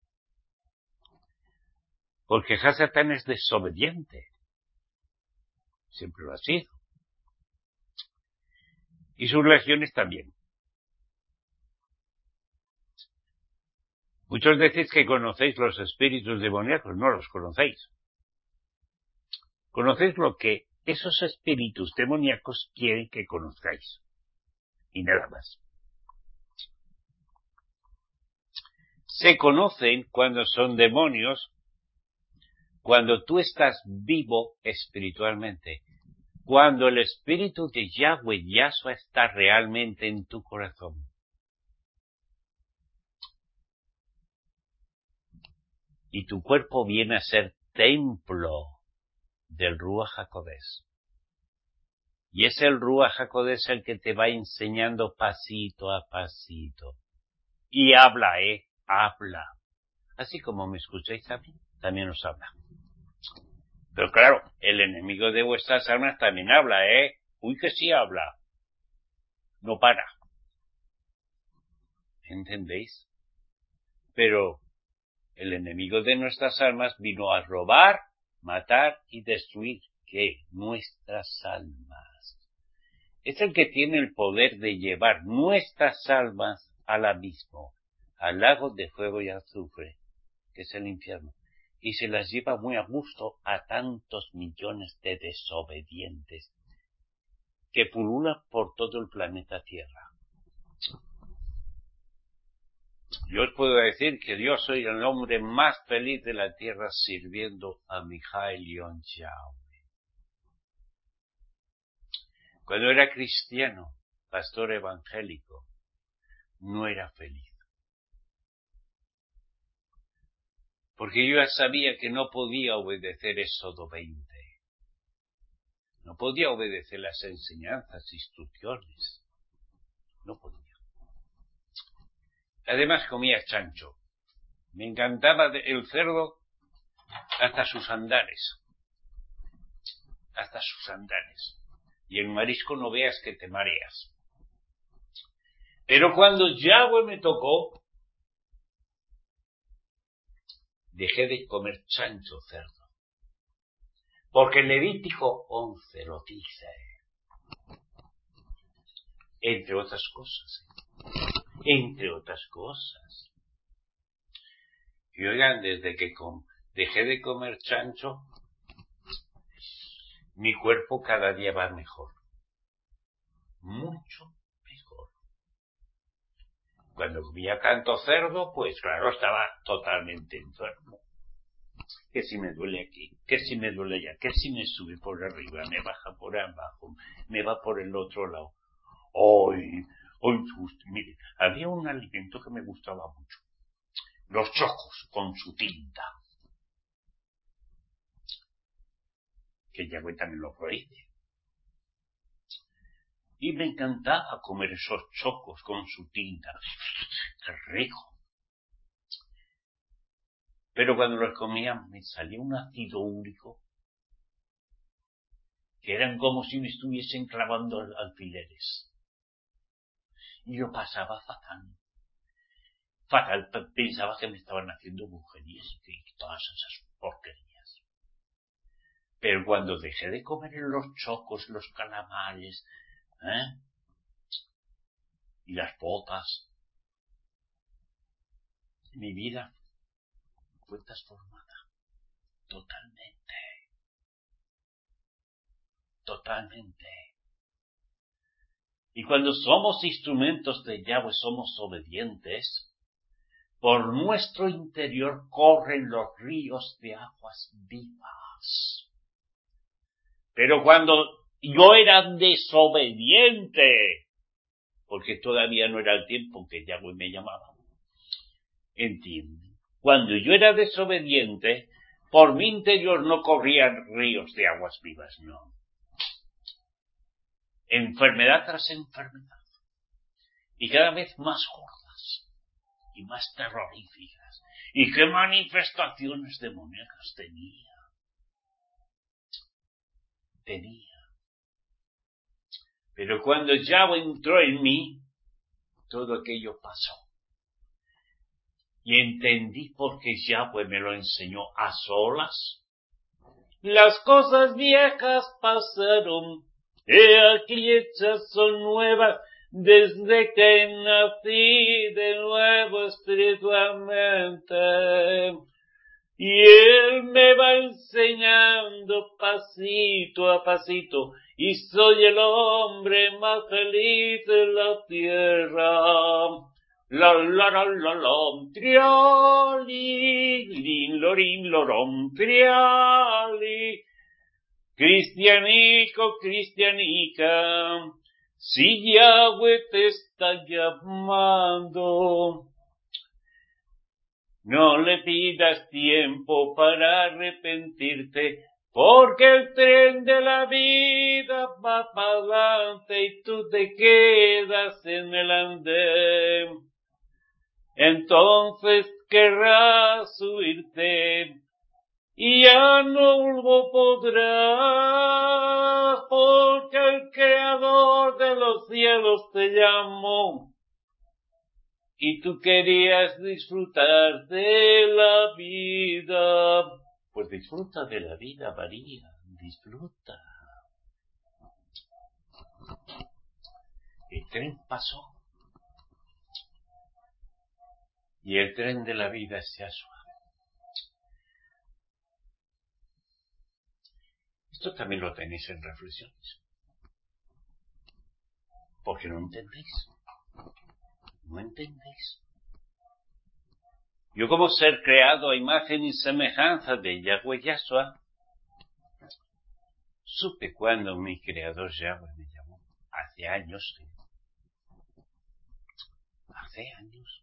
S1: Porque Satán es desobediente. Siempre lo ha sido. Y sus legiones también. Muchos decís que conocéis los espíritus demoníacos, no los conocéis. Conocéis lo que esos espíritus demoníacos quieren que conozcáis. Y nada más. Se conocen cuando son demonios, cuando tú estás vivo espiritualmente. Cuando el Espíritu de Yahweh Yahshua está realmente en tu corazón. Y tu cuerpo viene a ser templo del Ruach HaKodesh. Y es el Ruach HaKodesh el que te va enseñando pasito a pasito. Y habla, habla. Así como me escucháis a mí, también os habla. Pero claro, el enemigo de vuestras almas también habla, Uy, que sí habla. No para. ¿Entendéis? Pero el enemigo de nuestras almas vino a robar, matar y destruir, ¿qué? Nuestras almas. Es el que tiene el poder de llevar nuestras almas al abismo, al lago de fuego y azufre, que es el infierno, y se las lleva muy a gusto a tantos millones de desobedientes que pululan por todo el planeta Tierra. Yo os puedo decir que yo soy el hombre más feliz de la Tierra sirviendo a Mijael Yahweh. Cuando era cristiano, pastor evangélico, no era feliz. Porque yo ya sabía que no podía obedecer Éxodo 20. No podía obedecer las enseñanzas, instrucciones. No podía. Además comía chancho. Me encantaba el cerdo hasta sus andares. Hasta sus andares. Y el marisco no veas que te mareas. Pero cuando Yahweh me tocó, dejé de comer chancho, cerdo. Porque Levítico 11 lo dice. Entre otras cosas. Entre otras cosas. Y oigan, desde que dejé de comer chancho, mi cuerpo cada día va mejor. Mucho mejor. Cuando comía tanto cerdo, pues claro, estaba totalmente enfermo. Que si me duele aquí, que si me duele allá, que si me sube por arriba, me baja por abajo, me va por el otro lado. Hoy, mire, había un alimento que me gustaba mucho. Los chocos con su tinta. Que Yahweh también lo prohíbe. Y me encantaba comer esos chocos con su tinta. ¡Qué rico! Pero cuando los comía me salía un ácido úrico que eran como si me estuviesen clavando alfileres. Y yo pasaba fatal. Fatal, pensaba que me estaban haciendo brujerías y todas esas porquerías. Pero cuando dejé de comer los chocos, los calamares, y las botas, mi vida fue transformada. Totalmente. Totalmente. Y cuando somos instrumentos de Yahweh, somos obedientes, por nuestro interior corren los ríos de aguas vivas. Pero cuando yo era desobediente, porque todavía no era el tiempo en que Yahweh me llamaba, ¿entienden? Cuando yo era desobediente, por mi interior no corrían ríos de aguas vivas, no. Enfermedad tras enfermedad. Y cada vez más gordas. Y más terroríficas. ¿Y qué manifestaciones demoníacas tenía? Pero cuando Yahweh entró en mí, todo aquello pasó. Y entendí por qué Yahweh me lo enseñó a solas. Las cosas viejas pasaron, aquí hechas son nuevas, desde que nací de nuevo espiritualmente. Y Él me va enseñando pasito a pasito, y soy el hombre más feliz de la tierra. La la la la la, triali, lin lorin lorom, triali. Cristianico, cristianica, si Yahweh te está llamando, no le pidas tiempo para arrepentirte, porque el tren de la vida va para adelante y tú te quedas en el andén. Entonces querrás huirte y ya no lo podrás, porque el Creador de los cielos te llamó y tú querías disfrutar de la vida. Pues disfruta de la vida, María, disfruta. El tren pasó y el tren de la vida es Yahshua. Esto también lo tenéis en reflexiones. Porque no entendéis. No entendéis. Yo, como ser creado a imagen y semejanza de Yahweh Yahshua, supe cuando mi creador Yahweh me llamó. Hace años. Hace años.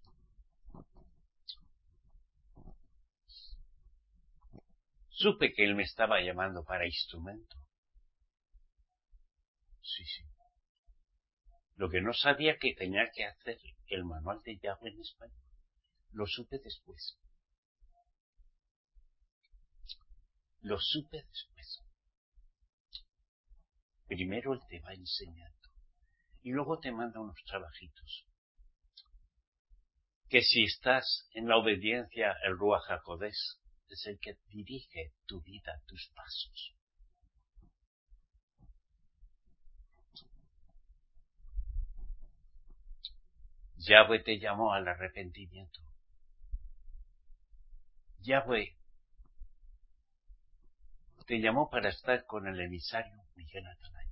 S1: Supe que él me estaba llamando para instrumento. Sí. Lo que no sabía que tenía que hacer el manual de Yahweh en español, lo supe después. Lo supe después. Primero él te va enseñando y luego te manda unos trabajitos. Que si estás en la obediencia, el Ruach HaKodesh es el que dirige tu vida, tus pasos. Yahweh te llamó al arrepentimiento. Yahweh te llamó para estar con el emisario Miguel Atalaya.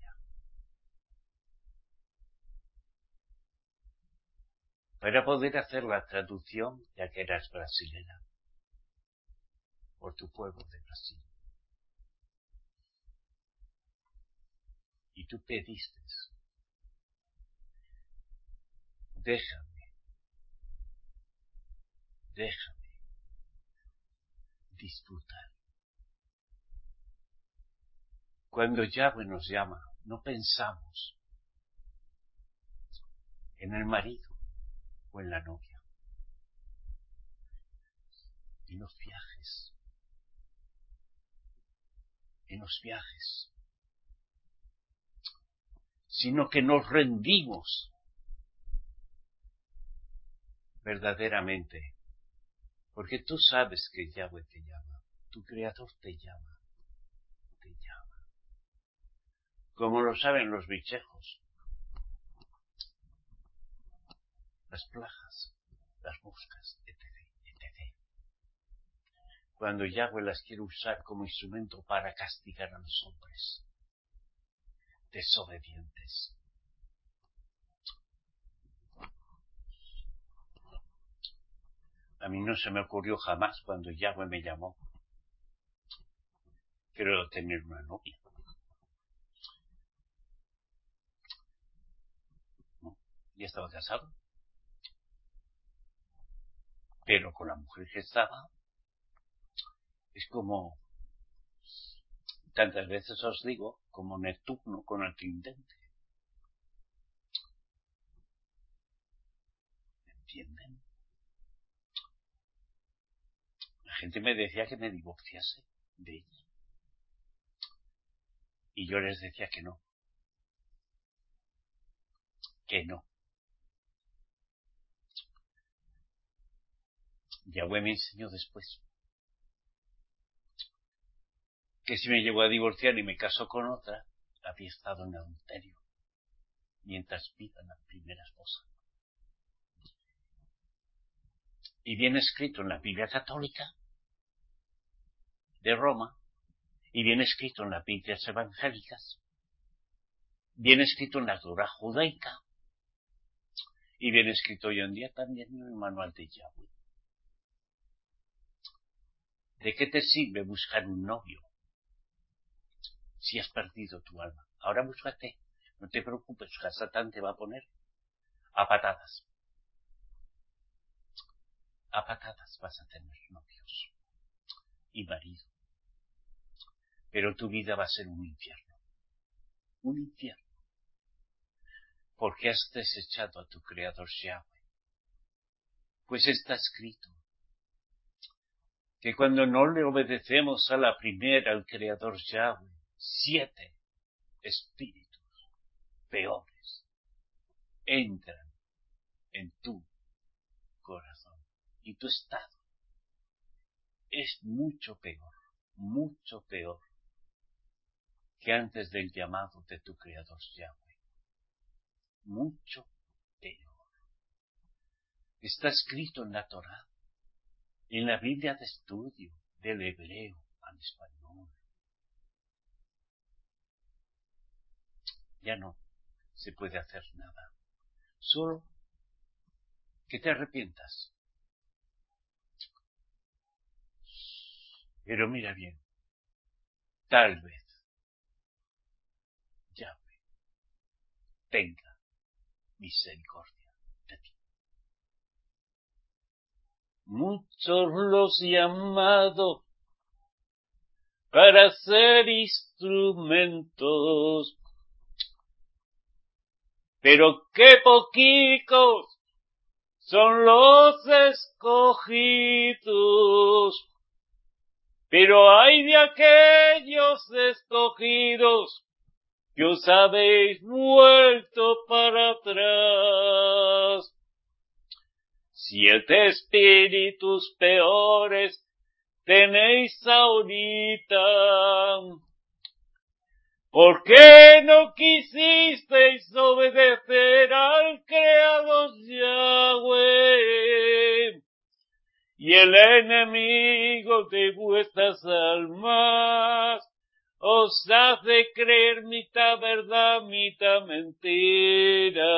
S1: Para poder hacer la traducción, ya que eras brasilera, por tu pueblo de Brasil. Y tú pediste, déjame disfrutar. Cuando Yahweh nos llama, no pensamos en el marido o en la novia, en los viajes, sino que nos rendimos verdaderamente, porque tú sabes que Yahweh te llama, tu Creador te llama, como lo saben los bichejos, las plagas, las moscas, etc. Cuando Yahweh las quiere usar como instrumento para castigar a los hombres desobedientes. A mí no se me ocurrió jamás, cuando Yahweh me llamó, quiero tener una novia. No, ya estaba casado. Pero con la mujer que estaba, es como, tantas veces os digo, como Neptuno con el tridente. ¿Entienden? La gente me decía que me divorciase de ella. Y yo les decía que no. Que no. Yahweh me enseñó después que si me llegó a divorciar y me casó con otra, había estado en adulterio, mientras viva la primera esposa. Y viene escrito en la Biblia católica de Roma, y viene escrito en las Biblias evangélicas, viene escrito en la Torá judaica, y viene escrito hoy en día también en el manual de Yahweh. ¿De qué te sirve buscar un novio si has perdido tu alma. Ahora búscate, no te preocupes, que Satán te va a poner a patadas. A patadas vas a tener novios y marido. Pero tu vida va a ser un infierno. Un infierno. Porque has desechado a tu Creador Yahweh. Pues está escrito que cuando no le obedecemos a la primera, al Creador Yahweh, 7 espíritus peores entran en tu corazón. Y tu estado es mucho peor que antes del llamado de tu Creador Yahweh. Mucho peor. Está escrito en la Torá, en la Biblia de estudio, del hebreo al español. Ya no se puede hacer nada. Solo que te arrepientas. Pero mira bien, tal vez Yahweh tenga misericordia de ti. Muchos los llamados para ser instrumentos, pero qué poquitos son los escogidos. Pero hay de aquellos escogidos que os habéis vuelto para atrás. 7 espíritus peores tenéis ahorita. ¿Por qué no quisisteis obedecer al Creador Yahweh? Y el enemigo de vuestras almas os hace creer mitad verdad, mitad mentira.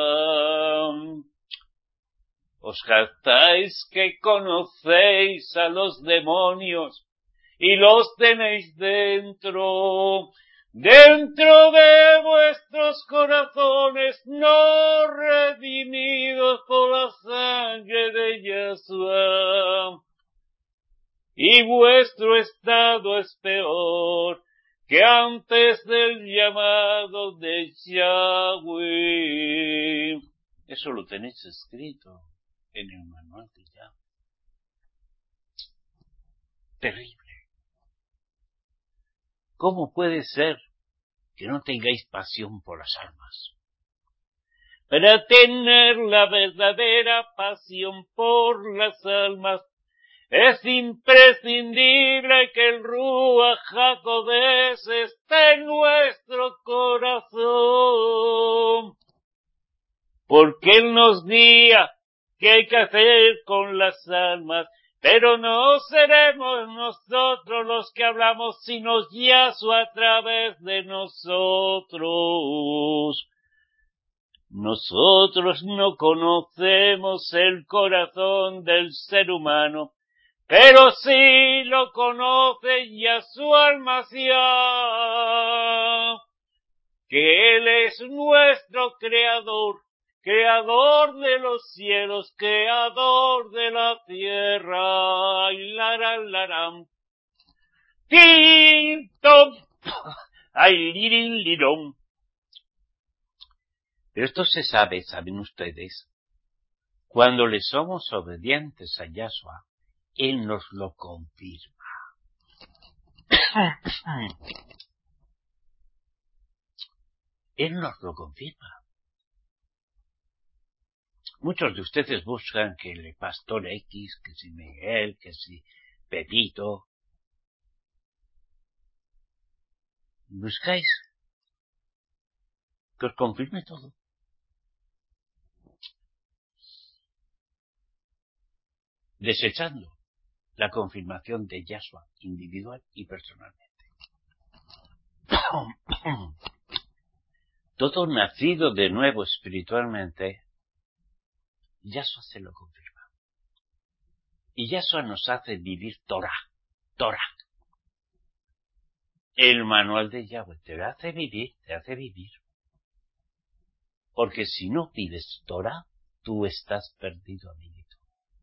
S1: Os jactáis que conocéis a los demonios y los tenéis dentro de vuestros corazones, no redimidos por la sangre de Yahshua. Y vuestro estado es peor que antes del llamado de Yahweh. Eso lo tenéis escrito en el manual de Yahweh. Terrible. ¿Cómo puede ser que no tengáis pasión por las almas? Para tener la verdadera pasión por las almas, es imprescindible que el Ruach HaKodesh esté en nuestro corazón, porque Él nos guía qué hay que hacer con las almas. Pero no seremos nosotros los que hablamos, sino Yahshua a través de nosotros. Nosotros no conocemos el corazón del ser humano, pero sí lo conoce Yahshua el Mashiach, que Él es nuestro Creador. Creador de los cielos, creador de la tierra. Ay, laram. Tim, tom. Ay, lirom. Pero esto se sabe, saben ustedes, cuando le somos obedientes a Yahshua, Él nos lo confirma. Él nos lo confirma. Muchos de ustedes buscan que el pastor X, que si Miguel, que si Pepito. Buscáis que os confirme todo. Desechando la confirmación de Yahshua individual y personalmente. Todo nacido de nuevo espiritualmente, Yahshua se lo confirma. Y Yahshua nos hace vivir Torah. el manual de Yahweh te hace vivir. Porque si no pides Torah, tú estás perdido, amiguito.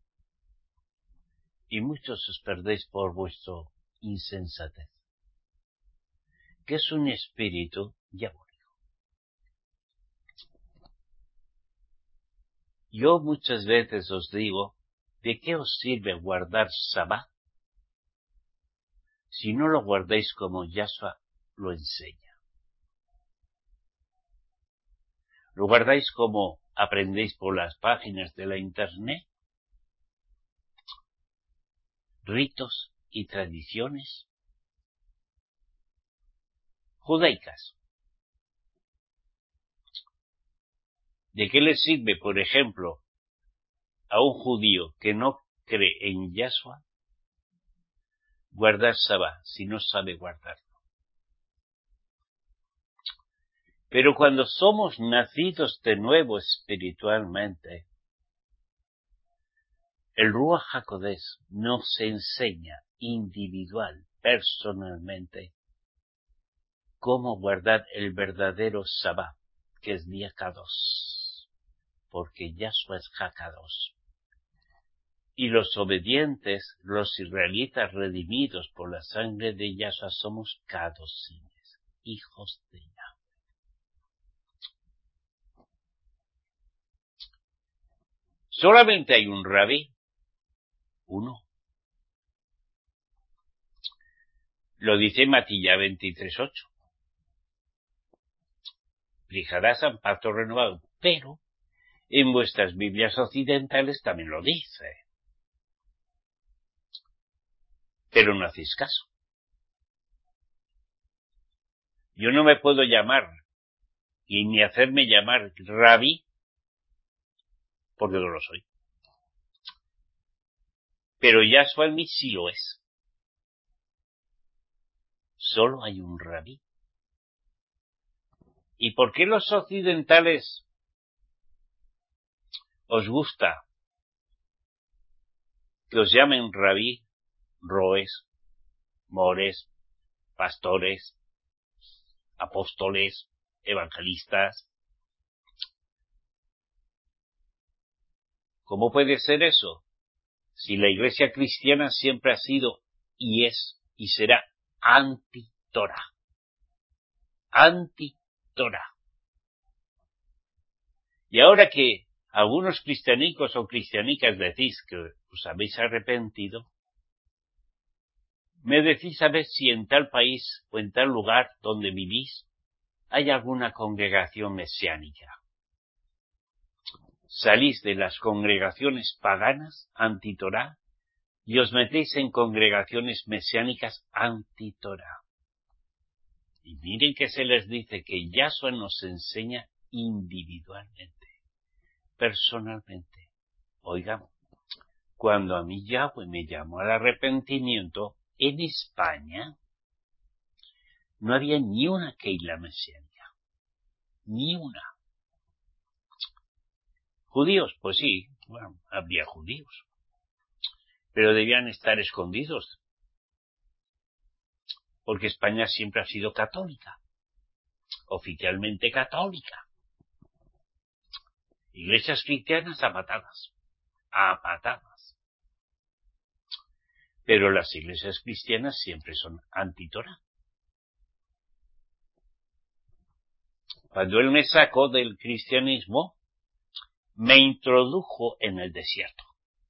S1: Y muchos os perdéis por vuestra insensatez. Que es un espíritu diabólico. Yo muchas veces os digo, ¿de qué os sirve guardar Sabbat si no lo guardáis como Yahshua lo enseña? ¿Lo guardáis como aprendéis por las páginas de la internet? Ritos y tradiciones judaicas. ¿De qué le sirve, por ejemplo, a un judío que no cree en Yahshua guardar Sabbat si no sabe guardarlo? Pero cuando somos nacidos de nuevo espiritualmente, el Ruach HaKodesh nos enseña individual, personalmente, cómo guardar el verdadero Sabbat, que es día Kadosh, porque Yahshua es Hakadosh. Y los obedientes, los israelitas redimidos por la sangre de Yahshua, somos Kadoshines, hijos de Yahweh. Solamente hay un rabí, uno. Lo dice Matilla 23:8. Brijarás en pacto renovado, pero en vuestras Biblias occidentales también lo dice. Pero no hacéis caso. Yo no me puedo llamar, y ni hacerme llamar rabí, porque no lo soy. Pero Yahshua en mí sí lo es. Solo hay un rabí. ¿Y por qué los occidentales os gusta que os llamen rabí, roes, mores, pastores, apóstoles, evangelistas? ¿Cómo puede ser eso? Si la iglesia cristiana siempre ha sido y es y será anti-Torah. Anti-Torah. Y ahora que algunos cristianicos o cristianicas decís que os habéis arrepentido, me decís a ver si en tal país o en tal lugar donde vivís hay alguna congregación mesiánica. Salís de las congregaciones paganas anti-Torah y os metéis en congregaciones mesiánicas anti-Torah. Y miren que se les dice que Yahshua nos enseña individualmente, personalmente. Oigan, cuando a mí Yahweh me llamó al arrepentimiento, en España no había ni una keila mesiánica. Ni una. ¿Judíos? Pues sí, bueno, habría judíos. Pero debían estar escondidos. Porque España siempre ha sido católica. Oficialmente católica. Iglesias cristianas a patadas. A patadas. Pero las iglesias cristianas siempre son anti-Torah. Cuando él me sacó del cristianismo, me introdujo en el desierto.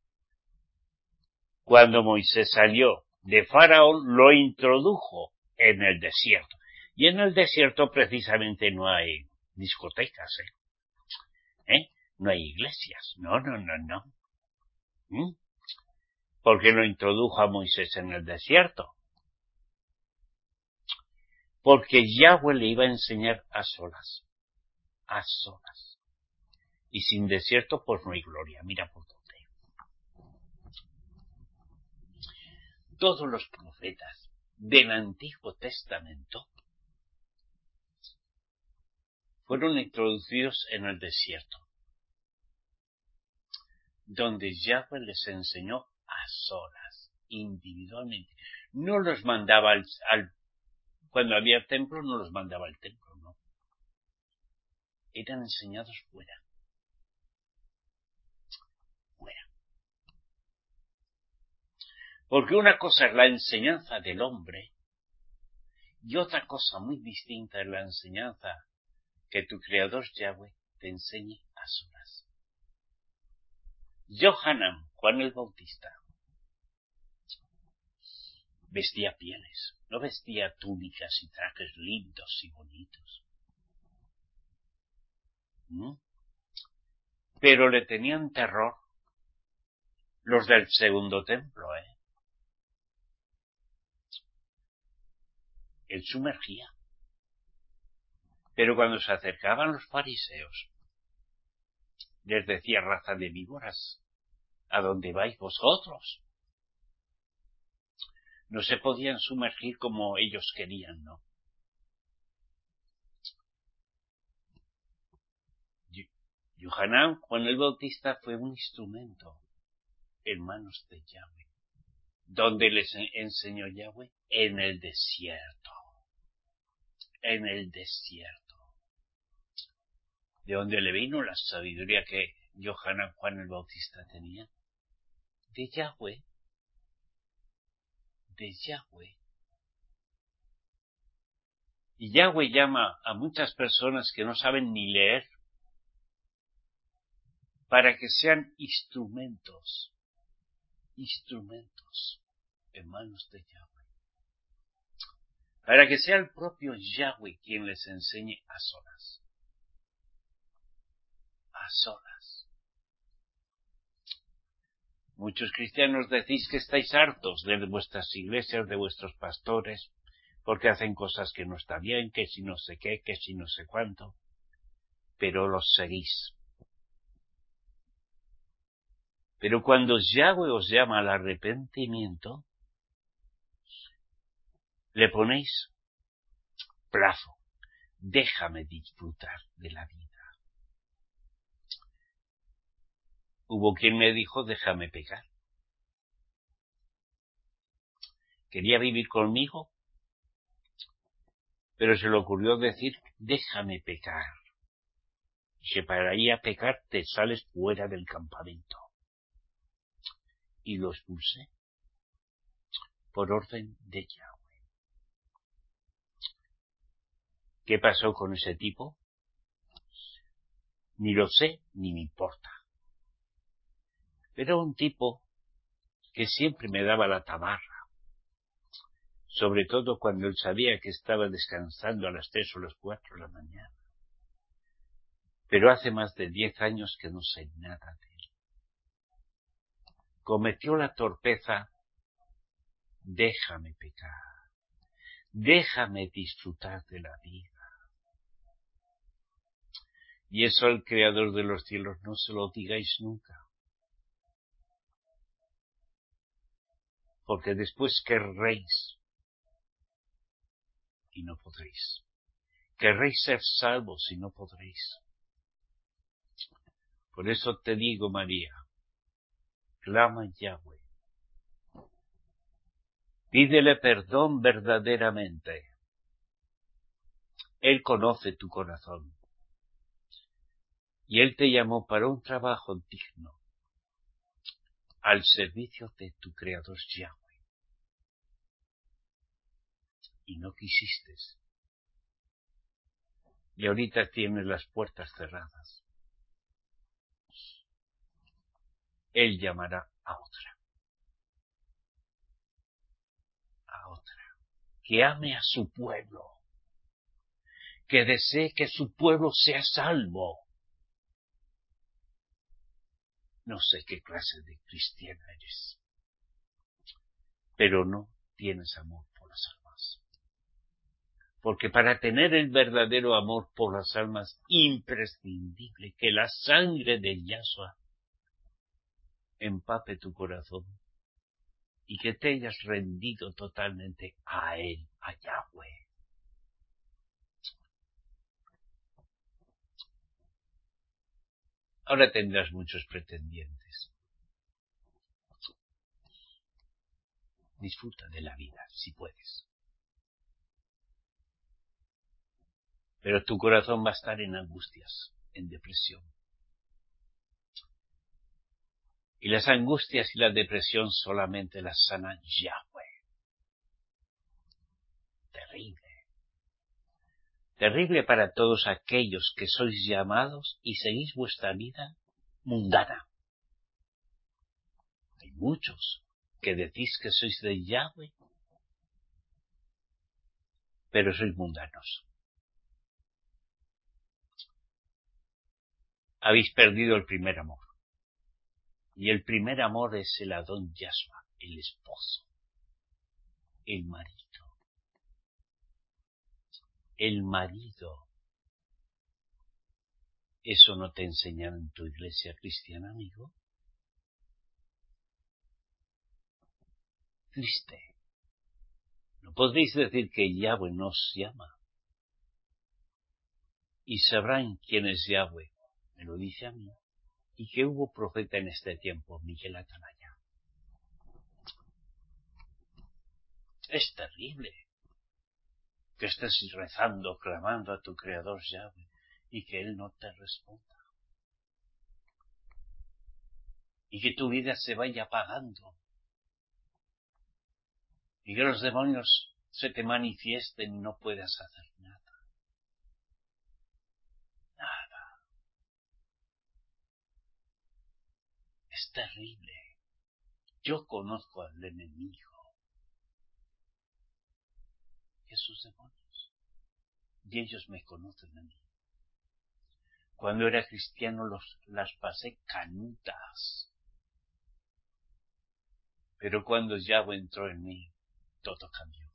S1: Cuando Moisés salió de Faraón, lo introdujo en el desierto. Y en el desierto precisamente no hay discotecas, no hay iglesias. No. ¿Por qué lo introdujo a Moisés en el desierto? Porque Yahweh le iba a enseñar a solas. A solas. Y sin desierto, pues no hay gloria. Mira por dónde. Todos los profetas del Antiguo Testamento fueron introducidos en el desierto, donde Yahweh les enseñó a solas, individualmente. No los mandaba al Cuando había templo no los mandaba al templo, no. Eran enseñados fuera. Porque una cosa es la enseñanza del hombre y otra cosa muy distinta es la enseñanza que tu Creador Yahweh te enseñe a solas. Yohanan, Juan el Bautista, vestía pieles, no vestía túnicas y trajes lindos y bonitos. Pero le tenían terror los del segundo templo, Él sumergía. Pero cuando se acercaban los fariseos, les decía: raza de víboras, ¿a dónde vais vosotros? No se podían sumergir como ellos querían, ¿no? Yohanan, Juan el Bautista, fue un instrumento en manos de Yahweh. ¿Dónde les enseñó Yahweh? En el desierto. En el desierto. ¿De dónde le vino la sabiduría que Yohanan, Juan el Bautista tenía? De Yahweh. De Yahweh. Y Yahweh llama a muchas personas que no saben ni leer para que sean instrumentos en manos de Yahweh. Para que sea el propio Yahweh quien les enseñe a solas. A solas. Muchos cristianos decís que estáis hartos de vuestras iglesias, de vuestros pastores, porque hacen cosas que no está bien, que si no sé qué, que si no sé cuánto, pero los seguís. Pero cuando Yahweh os llama al arrepentimiento, le ponéis plazo. Déjame disfrutar de la vida. Hubo quien me dijo: déjame pecar. Quería vivir conmigo, pero se le ocurrió decir: déjame pecar. Que para ir a pecar te sales fuera del campamento. Y lo expulsé por orden de Yahweh. ¿Qué pasó con ese tipo? Ni lo sé, ni me importa. Era un tipo que siempre me daba la tabarra, sobre todo cuando él sabía que estaba descansando a las 3 o las 4 de la mañana. Pero hace más de 10 años que no sé nada de él. Cometió la torpeza: déjame pecar, déjame disfrutar de la vida. Y eso al Creador de los cielos no se lo digáis nunca. Porque después querréis y no podréis. Querréis ser salvos y no podréis. Por eso te digo, María, clama a Yahweh. Pídele perdón verdaderamente. Él conoce tu corazón. Y Él te llamó para un trabajo digno, al servicio de tu Creador Yahweh. Y no quisiste. Y ahorita tienes las puertas cerradas. Él llamará a otra. A otra. Que ame a su pueblo. Que desee que su pueblo sea salvo. No sé qué clase de cristiana eres, pero no tienes amor por las almas. Porque para tener el verdadero amor por las almas, imprescindible que la sangre de Yahshua empape tu corazón y que te hayas rendido totalmente a Él, a Yahweh. Ahora tendrás muchos pretendientes. Disfruta de la vida, si puedes. pero tu corazón va a estar en angustias, en depresión. Y las angustias y la depresión solamente las sana Yahweh. Terrible. Terrible para todos aquellos que sois llamados y seguís vuestra vida mundana. Hay muchos que decís que sois de Yahweh, pero sois mundanos. Habéis perdido el primer amor. Y el primer amor es el Adón Yahshua, el esposo, el marido. El marido. ¿Eso no te enseñan en tu iglesia cristiana, amigo? Triste. No podréis decir que Yahweh nos llama. Y sabrán quién es Yahweh, me lo dice a mí, y que hubo profeta en este tiempo, Miguel Atalaya. Es terrible que estés rezando, clamando a tu Creador Yahweh, y que Él no te responda. Y que tu vida se vaya apagando. Y que los demonios se te manifiesten y no puedas hacer nada. Nada. Es terrible. Yo conozco al enemigo y a sus demonios. Y ellos me conocen a mí. Cuando era cristiano las pasé canutas. Pero cuando Yahweh entró en mí, todo cambió.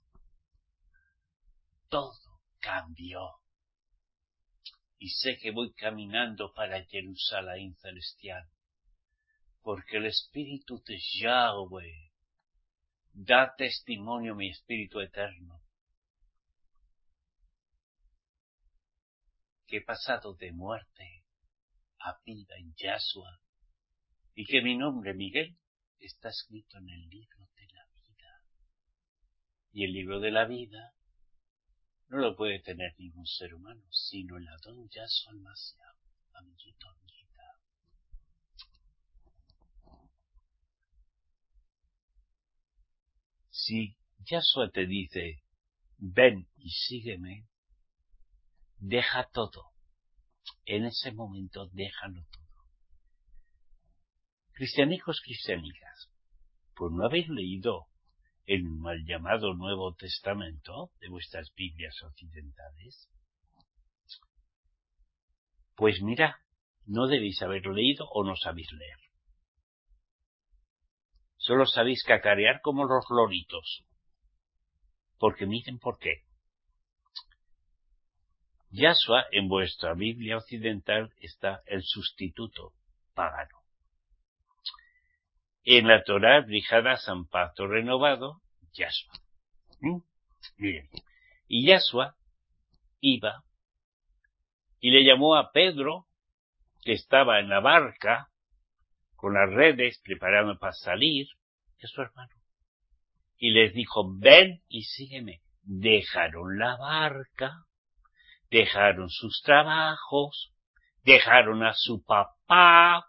S1: Todo cambió. Y sé que voy caminando para Jerusalén celestial. Porque el Espíritu de Yahweh da testimonio a mi espíritu eterno. Que he pasado de muerte a vida en Yahshua. Y que mi nombre, Miguel, está escrito en el libro de la vida. Y el libro de la vida no lo puede tener ningún ser humano, sino el Adón Yahshua al-Mashiach, amiguito, amiguita. Si Yahshua te dice, ven y sígueme, deja todo. En ese momento déjalo todo. Cristianicos, cristianicas, pues no habéis leído el mal llamado Nuevo Testamento de vuestras Biblias occidentales. Pues mira, no debéis haberlo leído o no sabéis leer. Solo sabéis cacarear como los loritos. Porque miren por qué. Yahshua en vuestra Biblia occidental está el sustituto pagano. En la Torá Brijada San Pacto Renovado, Yahshua. Miren. Y Yahshua iba y le llamó a Pedro, que estaba en la barca, con las redes, preparando para salir, y a su hermano. Y les dijo, ven y sígueme. Dejaron la barca, dejaron sus trabajos, dejaron a su papá,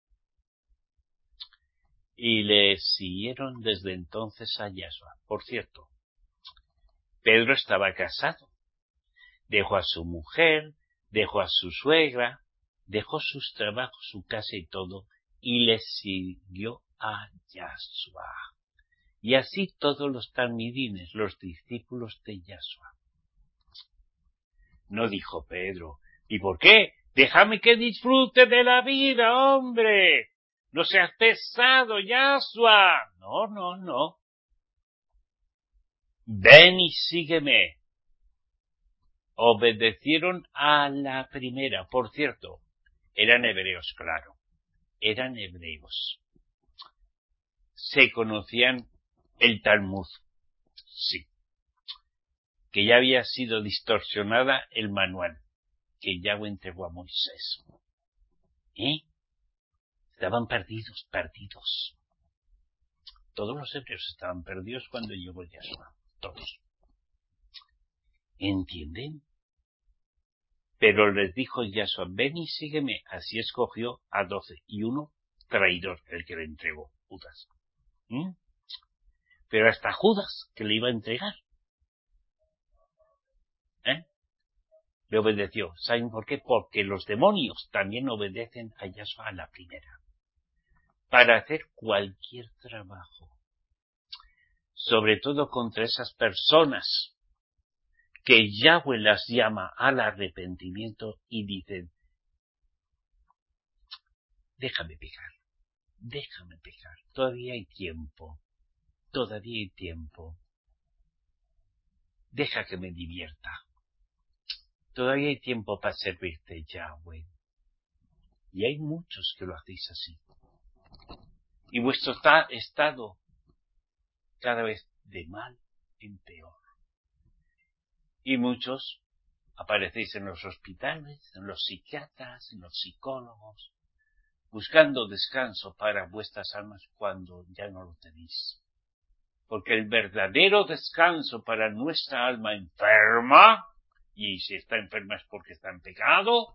S1: y le siguieron desde entonces a Yahshua. Por cierto, Pedro estaba casado. Dejó a su mujer, dejó a su suegra, dejó sus trabajos, su casa y todo, y le siguió a Yahshua. Y así todos los talmidines, los discípulos de Yahshua. No dijo Pedro, ¿y por qué? Déjame que disfrute de la vida, hombre. No seas pesado, Yahshua. No. Ven y sígueme. Obedecieron a la primera. Por cierto, eran hebreos, claro. Eran hebreos. Se conocían el Talmud. Sí. Que ya había sido distorsionada el manual que Yahweh entregó a Moisés. Estaban perdidos. Todos los hebreos estaban perdidos cuando llegó Yahshua. Todos. ¿Entienden? Pero les dijo Yahshua, ven y sígueme. Así escogió a 12 y uno traidor, el que le entregó, Judas. Pero hasta Judas, que le iba a entregar, le obedeció. ¿Saben por qué? Porque los demonios también obedecen a Yahshua a la primera, para hacer cualquier trabajo, sobre todo contra esas personas que Yahweh las llama al arrepentimiento y dicen, déjame pecar, todavía hay tiempo, deja que me divierta, todavía hay tiempo para servirte, Yahweh. Y hay muchos que lo hacéis así. Y vuestro estado cada vez de mal en peor. Y muchos aparecéis en los hospitales, en los psiquiatras, en los psicólogos, buscando descanso para vuestras almas cuando ya no lo tenéis. Porque el verdadero descanso para nuestra alma enferma, y si está enferma es porque está en pecado,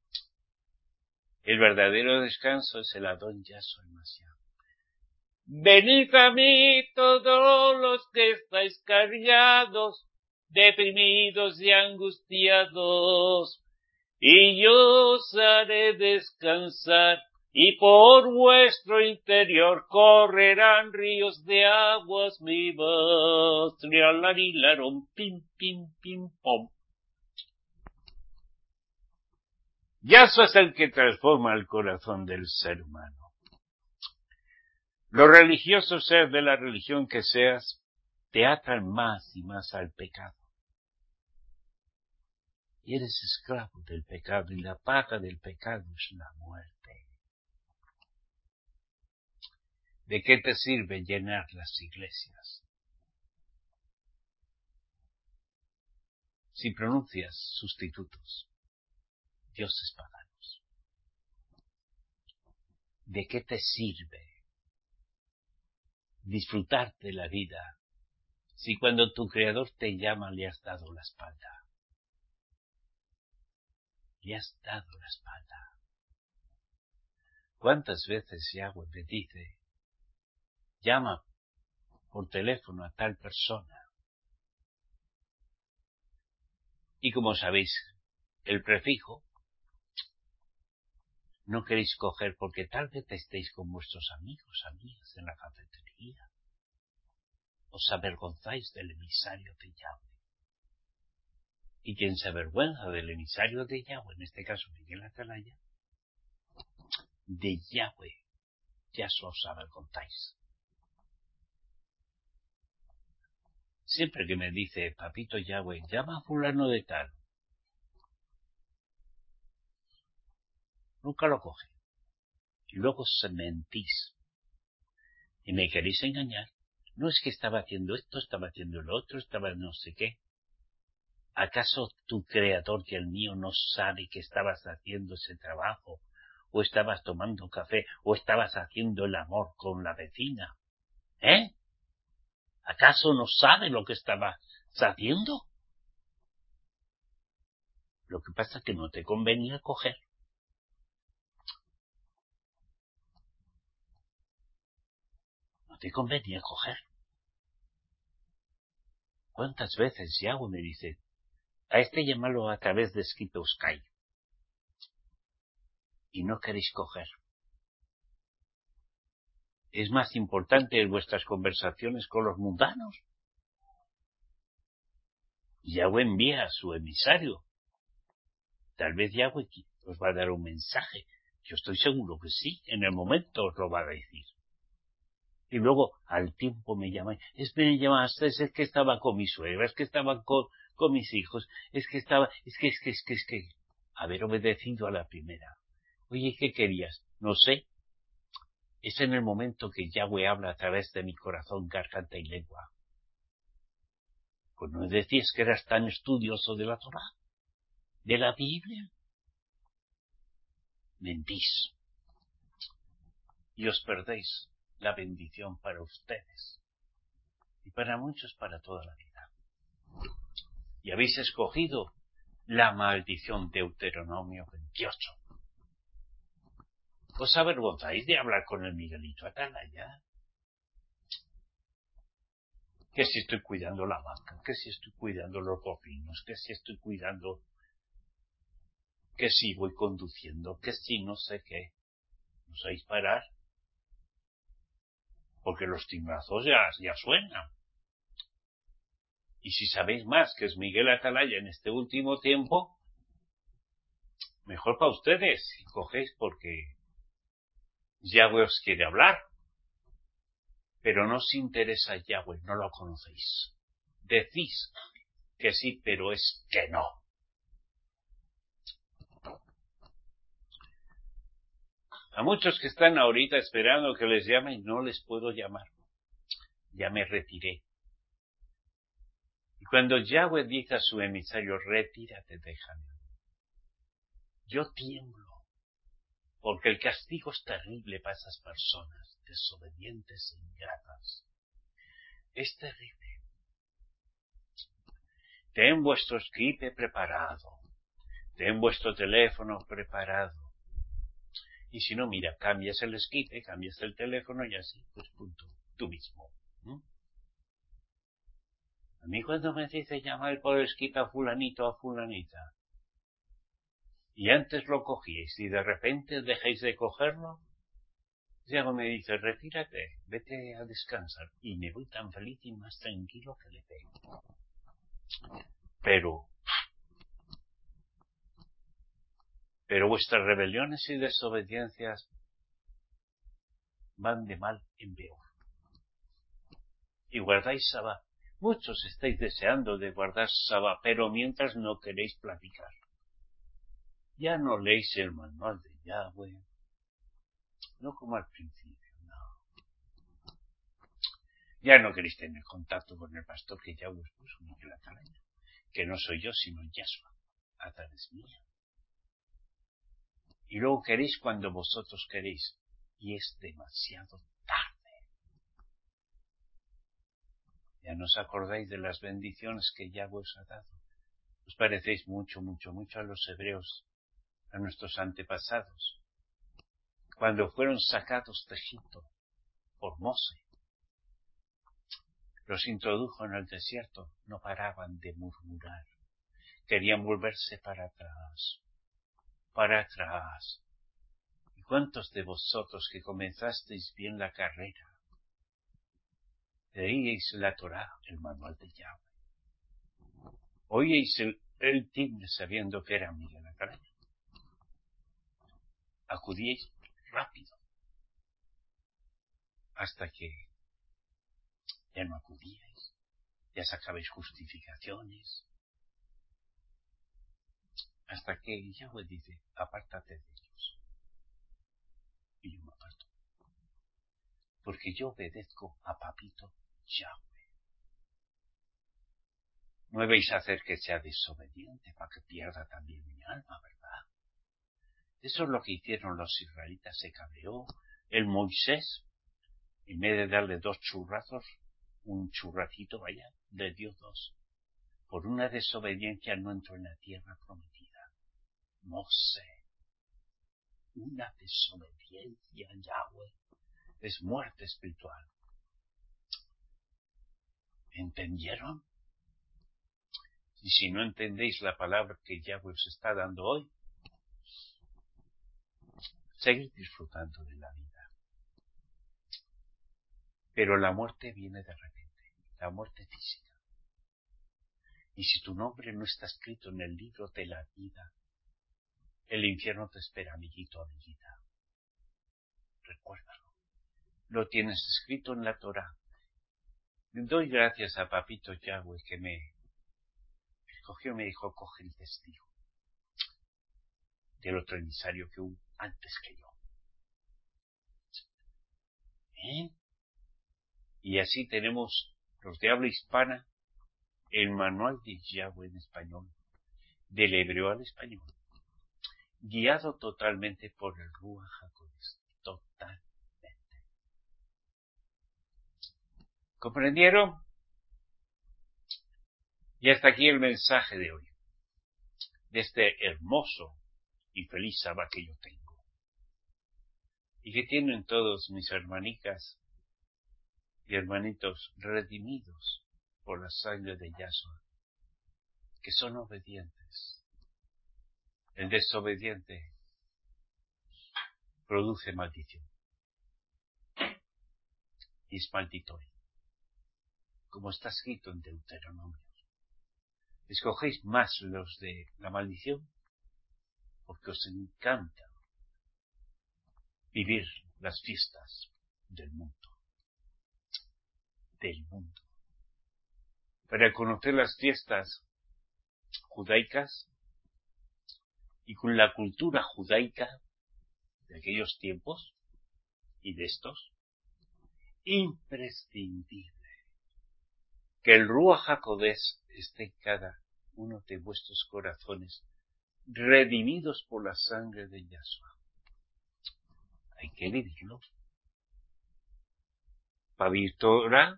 S1: el verdadero descanso es el Adón Yahshua Mashiach. Venid a mí todos los que estáis cargados, deprimidos y angustiados, y yo os haré descansar, y por vuestro interior correrán ríos de aguas vivas. Trialarilaron, pim, pim, pim, pom. Yahshua es el que transforma el corazón del ser humano. Los religiosos, seas de la religión que seas, te atan más y más al pecado. Y eres esclavo del pecado, y la paga del pecado es la muerte. ¿De qué te sirve llenar las iglesias si pronuncias sustitutos, dioses paganos? ¿De qué te sirve disfrutar de la vida si cuando tu Creador te llama le has dado la espalda? Le has dado la espalda. ¿Cuántas veces Yahweh me dice, llama por teléfono a tal persona? Y como sabéis, el prefijo no queréis coger porque tal vez estéis con vuestros amigos, amigas en la cafetería. Os avergonzáis del emisario de Yahweh. Y quien se avergüenza del emisario de Yahweh, en este caso Miguel Atalaya, de Yahweh, ya os avergonzáis. Siempre que me dice, papito Yahweh, llama a fulano de tal, nunca lo coge. Y luego se mentís. Y me queréis engañar. No es que estaba haciendo esto, estaba haciendo lo otro, estaba no sé qué. ¿Acaso tu Creador y el mío no sabe que estabas haciendo ese trabajo? ¿O estabas tomando café? ¿O estabas haciendo el amor con la vecina? ¿Acaso no sabe lo que estabas haciendo? Lo que pasa es que no te convenía coger. No te convenía coger. ¿Cuántas veces Yahweh me dice, a este llamarlo a través de Skype o Skype? Y no queréis coger. ¿Es más importante en vuestras conversaciones con los mundanos? Yahweh envía a su emisario. Tal vez Yahweh os va a dar un mensaje. Yo estoy seguro que sí, en el momento os lo va a decir. Y luego, al tiempo me llamaste, es que estaba con mi suegra, es que estaba con mis hijos, es que haber obedecido a la primera. Oye, ¿qué querías? No sé. Es en el momento que Yahweh habla a través de mi corazón, garganta y lengua. Pues no decías que eras tan estudioso de la Torá, de la Biblia. Mentís. Y os perdéis la bendición para ustedes. Y para muchos para toda la vida. Y habéis escogido la maldición de Deuteronomio 28. ¿Os avergonzáis de hablar con el Miguelito Atalaya? Que si estoy cuidando la vaca, que si estoy cuidando los bovinos, que si estoy cuidando, que si voy conduciendo, que si no sé qué. ¿No sabéis parar? Porque los timbrazos ya suenan. Y si sabéis más que es Miguel Atalaya en este último tiempo, mejor para ustedes, si cogéis porque Yahweh os quiere hablar. Pero no os interesa Yahweh, no lo conocéis. Decís que sí, pero es que no. A muchos que están ahorita esperando que les llame, no les puedo llamar. Ya me retiré. Y cuando Yahweh dice a su emisario, retírate, déjame. Yo tiemblo, porque el castigo es terrible para esas personas, desobedientes e ingratas. Es terrible. Ten vuestro script preparado. Ten vuestro teléfono preparado. Y si no, mira, cambias el script, cambias el teléfono y así, pues punto, tú mismo. A mí cuando me dice llamar por el script a fulanito, a fulanita, y antes lo cogíais y de repente dejáis de cogerlo, Diego me dice, retírate, vete a descansar. Y me voy tan feliz y más tranquilo que le pego. Pero vuestras rebeliones y desobediencias van de mal en peor. Y guardáis Sabá. Muchos estáis deseando de guardar Sabá, pero mientras no queréis platicar. Ya no leéis el manual de Yahweh. No como al principio, no. Ya no queréis tener contacto con el pastor que Yahweh os puso, Miguel Atalaya. Que no soy yo, sino Yahshua, a través mía. Y luego queréis cuando vosotros queréis. Y es demasiado tarde. Ya no os acordáis de las bendiciones que Yahweh os ha dado. Os parecéis mucho a los hebreos, a nuestros antepasados, cuando fueron sacados de Egipto por Mose. Los introdujo en el desierto, no paraban de murmurar. Querían volverse para atrás. ¿Y cuántos de vosotros que comenzasteis bien la carrera, leíais la Torá, el manual de Yahweh? Oíais el timbre sabiendo que era Miguel Atalaya. Acudíais rápido, hasta que ya no acudíais, ya sacabais justificaciones, hasta que Yahweh dice, apártate de ellos. Y yo me aparto. Porque yo obedezco a papito Yahweh. No me vais a hacer que sea desobediente para que pierda también mi alma, ¿verdad? Eso es lo que hicieron los israelitas, se cabreó. El Moisés, en vez de darle 2 churrazos, un churracito, le dio 2. Por una desobediencia no entró en la tierra prometida. Mosé, una desobediencia a Yahweh es muerte espiritual. ¿Entendieron? Y si no entendéis la palabra que Yahweh os está dando hoy, seguid disfrutando de la vida. Pero la muerte viene de repente, la muerte física. Y si tu nombre no está escrito en el libro de la vida, el infierno te espera, amiguito, amiguita. Recuérdalo. Lo tienes escrito en la Torá. Doy gracias a papito Yahweh que me escogió y me dijo, coge el testigo del otro emisario que hubo antes que yo. Y así tenemos los de habla hispana, el manual de Yahweh en español, del hebreo al español, guiado totalmente por el Ruach HaKodesh, totalmente. ¿Comprendieron? Y hasta aquí el mensaje de hoy. de este hermoso y feliz sábado que yo tengo. Y que tienen todos mis hermanicas y hermanitos redimidos por la sangre de Yahshua, que son obedientes. El desobediente produce maldición. Y es malditorio. Como está escrito en Deuteronomio. Escogéis más los de la maldición porque os encanta vivir las fiestas del mundo. Para conocer las fiestas judaicas y con la cultura judaica de aquellos tiempos y de estos, imprescindible que el Ruach HaKodesh esté en cada uno de vuestros corazones, redimidos por la sangre de Yahshua. Hay que vivirlo. Para vivir Torah,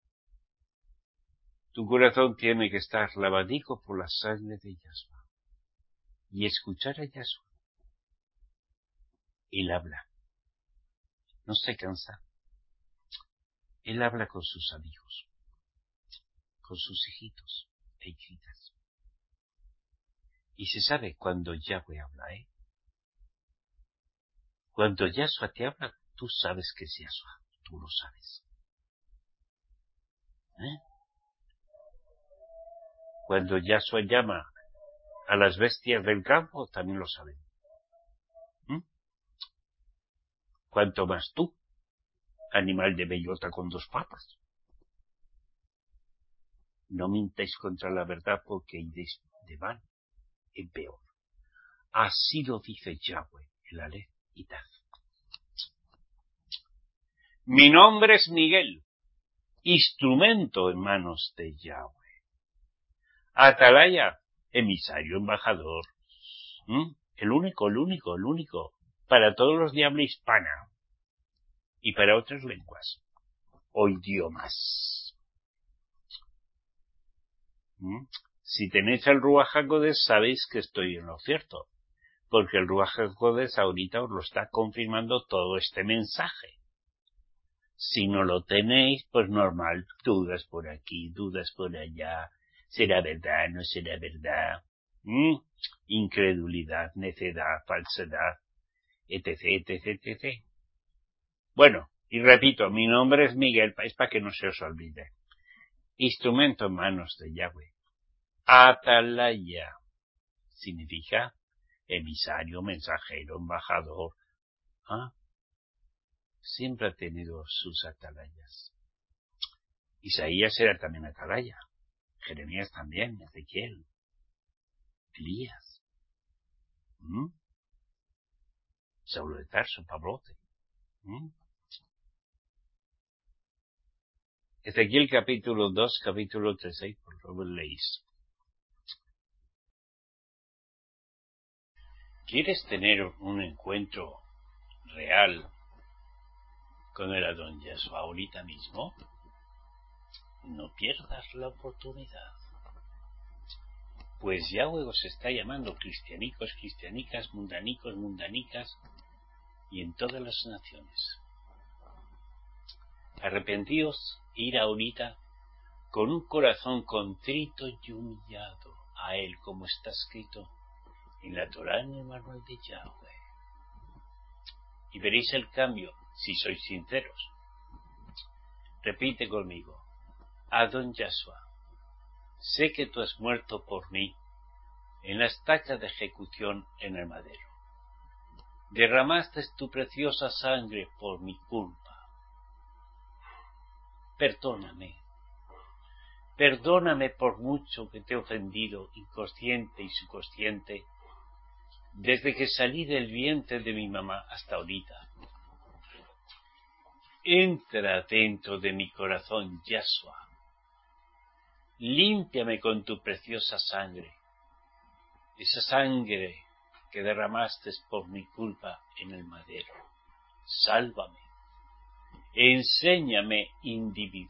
S1: tu corazón tiene que estar lavadico por la sangre de Yahshua. Y escuchar a Yahshua. Él habla. No se cansa. Él habla con sus amigos. Con sus hijitos e hijitas. Y se sabe cuando Yahweh habla, Cuando Yahshua te habla, tú sabes que es Yahshua. Tú lo sabes. Cuando Yahshua llama a las bestias del campo, también lo saben. Cuanto más tú, animal de bellota con 2 patas. No mintáis contra la verdad porque iréis de mal en peor. Así lo dice Yahweh, el Aleph y Taf. Mi nombre es Miguel, instrumento en manos de Yahweh. Atalaya, emisario, embajador. El único, para todos los de habla hispana y para otras lenguas o idiomas. Si tenéis el Ruach HaKodesh, sabéis que estoy en lo cierto, porque el Ruach HaKodesh ahorita os lo está confirmando todo este mensaje. Si no lo tenéis, pues normal, dudas por aquí, dudas por allá, será verdad, no será verdad, incredulidad, necedad, falsedad, etc, etc, etc. Bueno, y repito, mi nombre es Miguel, es para que no se os olvide. Instrumento en manos de Yahweh. Atalaya significa emisario, mensajero, embajador. Siempre ha tenido sus atalayas. Isaías era también atalaya. Jeremías también, Ezequiel, Elías. Saulo de Tarso, Pablote. Ezequiel capítulo 2, capítulo 3, por favor leéis. ¿Quieres tener un encuentro real con el Adón Yahshua ahorita mismo? No pierdas la oportunidad. Pues Yahweh os está llamando cristianicos, cristianicas, mundanicos, mundanicas y en todas las naciones. Arrepentíos, ir ahorita con un corazón contrito y humillado a Él, como está escrito en la Torá, en el manual de Yahweh. Y veréis el cambio si sois sinceros. Repite conmigo. Adón Yahshua, sé que tú has muerto por mí en la estaca de ejecución en el madero. Derramaste tu preciosa sangre por mi culpa. Perdóname por mucho que te he ofendido, inconsciente y subconsciente, desde que salí del vientre de mi mamá hasta ahorita. Entra dentro de mi corazón, Yahshua. Límpiame con tu preciosa sangre, esa sangre que derramaste por mi culpa en el madero. Sálvame. Enséñame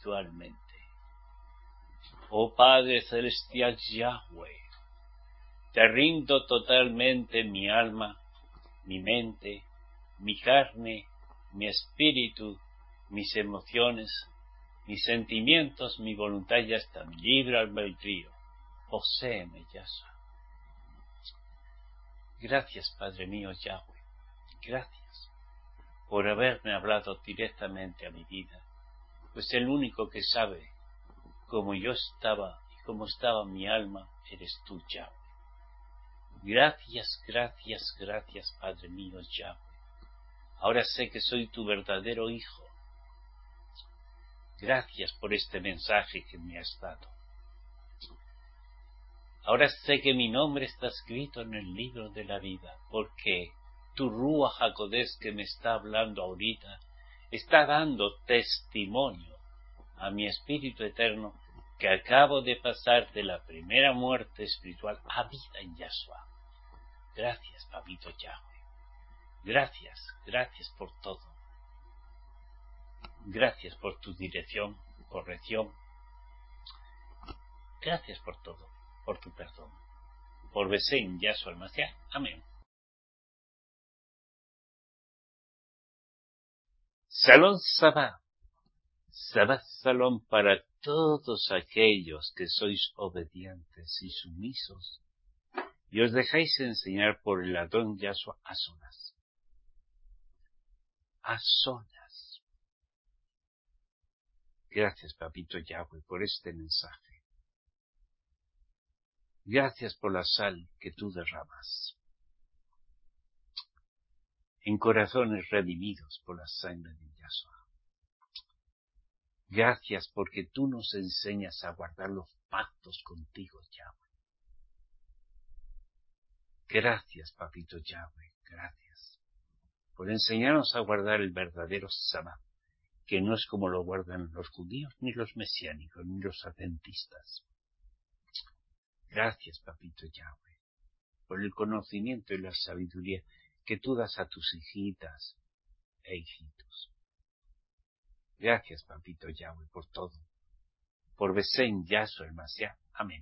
S1: individualmente. Oh Padre Celestial Yahweh, Te rindo totalmente mi alma, mi mente, mi carne, mi espíritu, mis emociones, mis sentimientos, mi voluntad y hasta mi libre albedrío. Poséeme, Yahshua. Gracias, Padre mío, Yahweh. Gracias por haberme hablado directamente a mi vida, pues el único que sabe cómo yo estaba y cómo estaba mi alma eres tú, Yahweh. Gracias, gracias, gracias, Padre mío, Yahweh. Ahora sé que soy tu verdadero Hijo. Gracias por este mensaje que me has dado. Ahora sé que mi nombre está escrito en el libro de la vida, porque tu Ruach HaKodesh que me está hablando ahorita está dando testimonio a mi espíritu eterno que acabo de pasar de la primera muerte espiritual a vida en Yahshua. Gracias, Papito Yahweh. Gracias, gracias por todo. Gracias por tu dirección, corrección. Gracias por todo, por tu perdón. Por Besén Yahshua el Mashiach. Amén. Salón Sabá. Sabá Salón para todos aquellos que sois obedientes y sumisos y os dejáis enseñar por el Adón Yahshua a solas. A solas. Gracias, Papito Yahweh, por este mensaje. Gracias por la sal que tú derramas en corazones redimidos por la sangre de Yahshua. Gracias porque tú nos enseñas a guardar los pactos contigo, Yahweh. Gracias, Papito Yahweh, gracias por enseñarnos a guardar el verdadero Sabbat, que no es como lo guardan los judíos, ni los mesiánicos, ni los adventistas. Gracias, Papito Yahweh, por el conocimiento y la sabiduría que tú das a tus hijitas e hijitos. Gracias, Papito Yahweh, por todo. Por Besén Yahshua el Mashiach. Amén.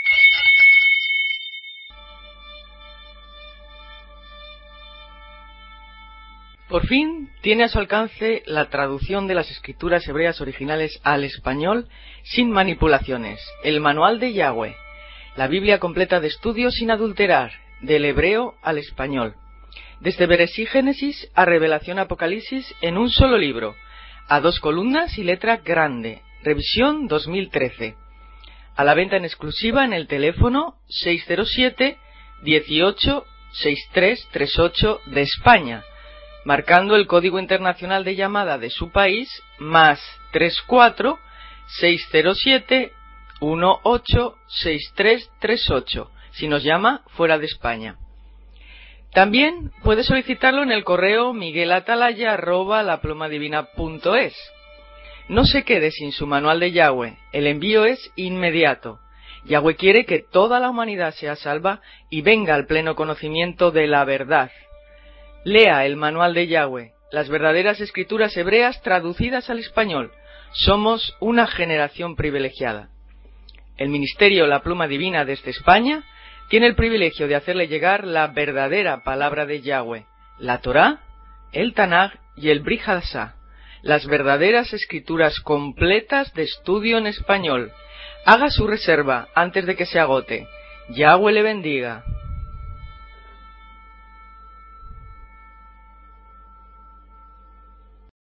S2: Por fin tiene a su alcance la traducción de las escrituras hebreas originales al español sin manipulaciones, el Manual de Yahweh, la Biblia completa de estudio sin adulterar, del hebreo al español, desde Bereshit Génesis a Revelación Apocalipsis en un solo libro, a 2 columnas y letra grande, revisión 2013, a la venta en exclusiva en el teléfono 607 18 6338 de España, marcando el código internacional de llamada de su país más 34 607 18 6338 si nos llama fuera de España. También puede solicitarlo en el correo miguelatalaya@laplomadivina.es. No se quede sin su manual de Yahweh, el envío es inmediato. Yahweh quiere que toda la humanidad sea salva y venga al pleno conocimiento de la verdad. Lea el manual de Yahweh, las verdaderas escrituras hebreas traducidas al español. Somos una generación privilegiada. El Ministerio La Pluma Divina desde España tiene el privilegio de hacerle llegar la verdadera palabra de Yahweh, la Torá, el Tanaj y el Brit Hadashah, las verdaderas escrituras completas de estudio en español. Haga su reserva antes de que se agote. Yahweh le bendiga.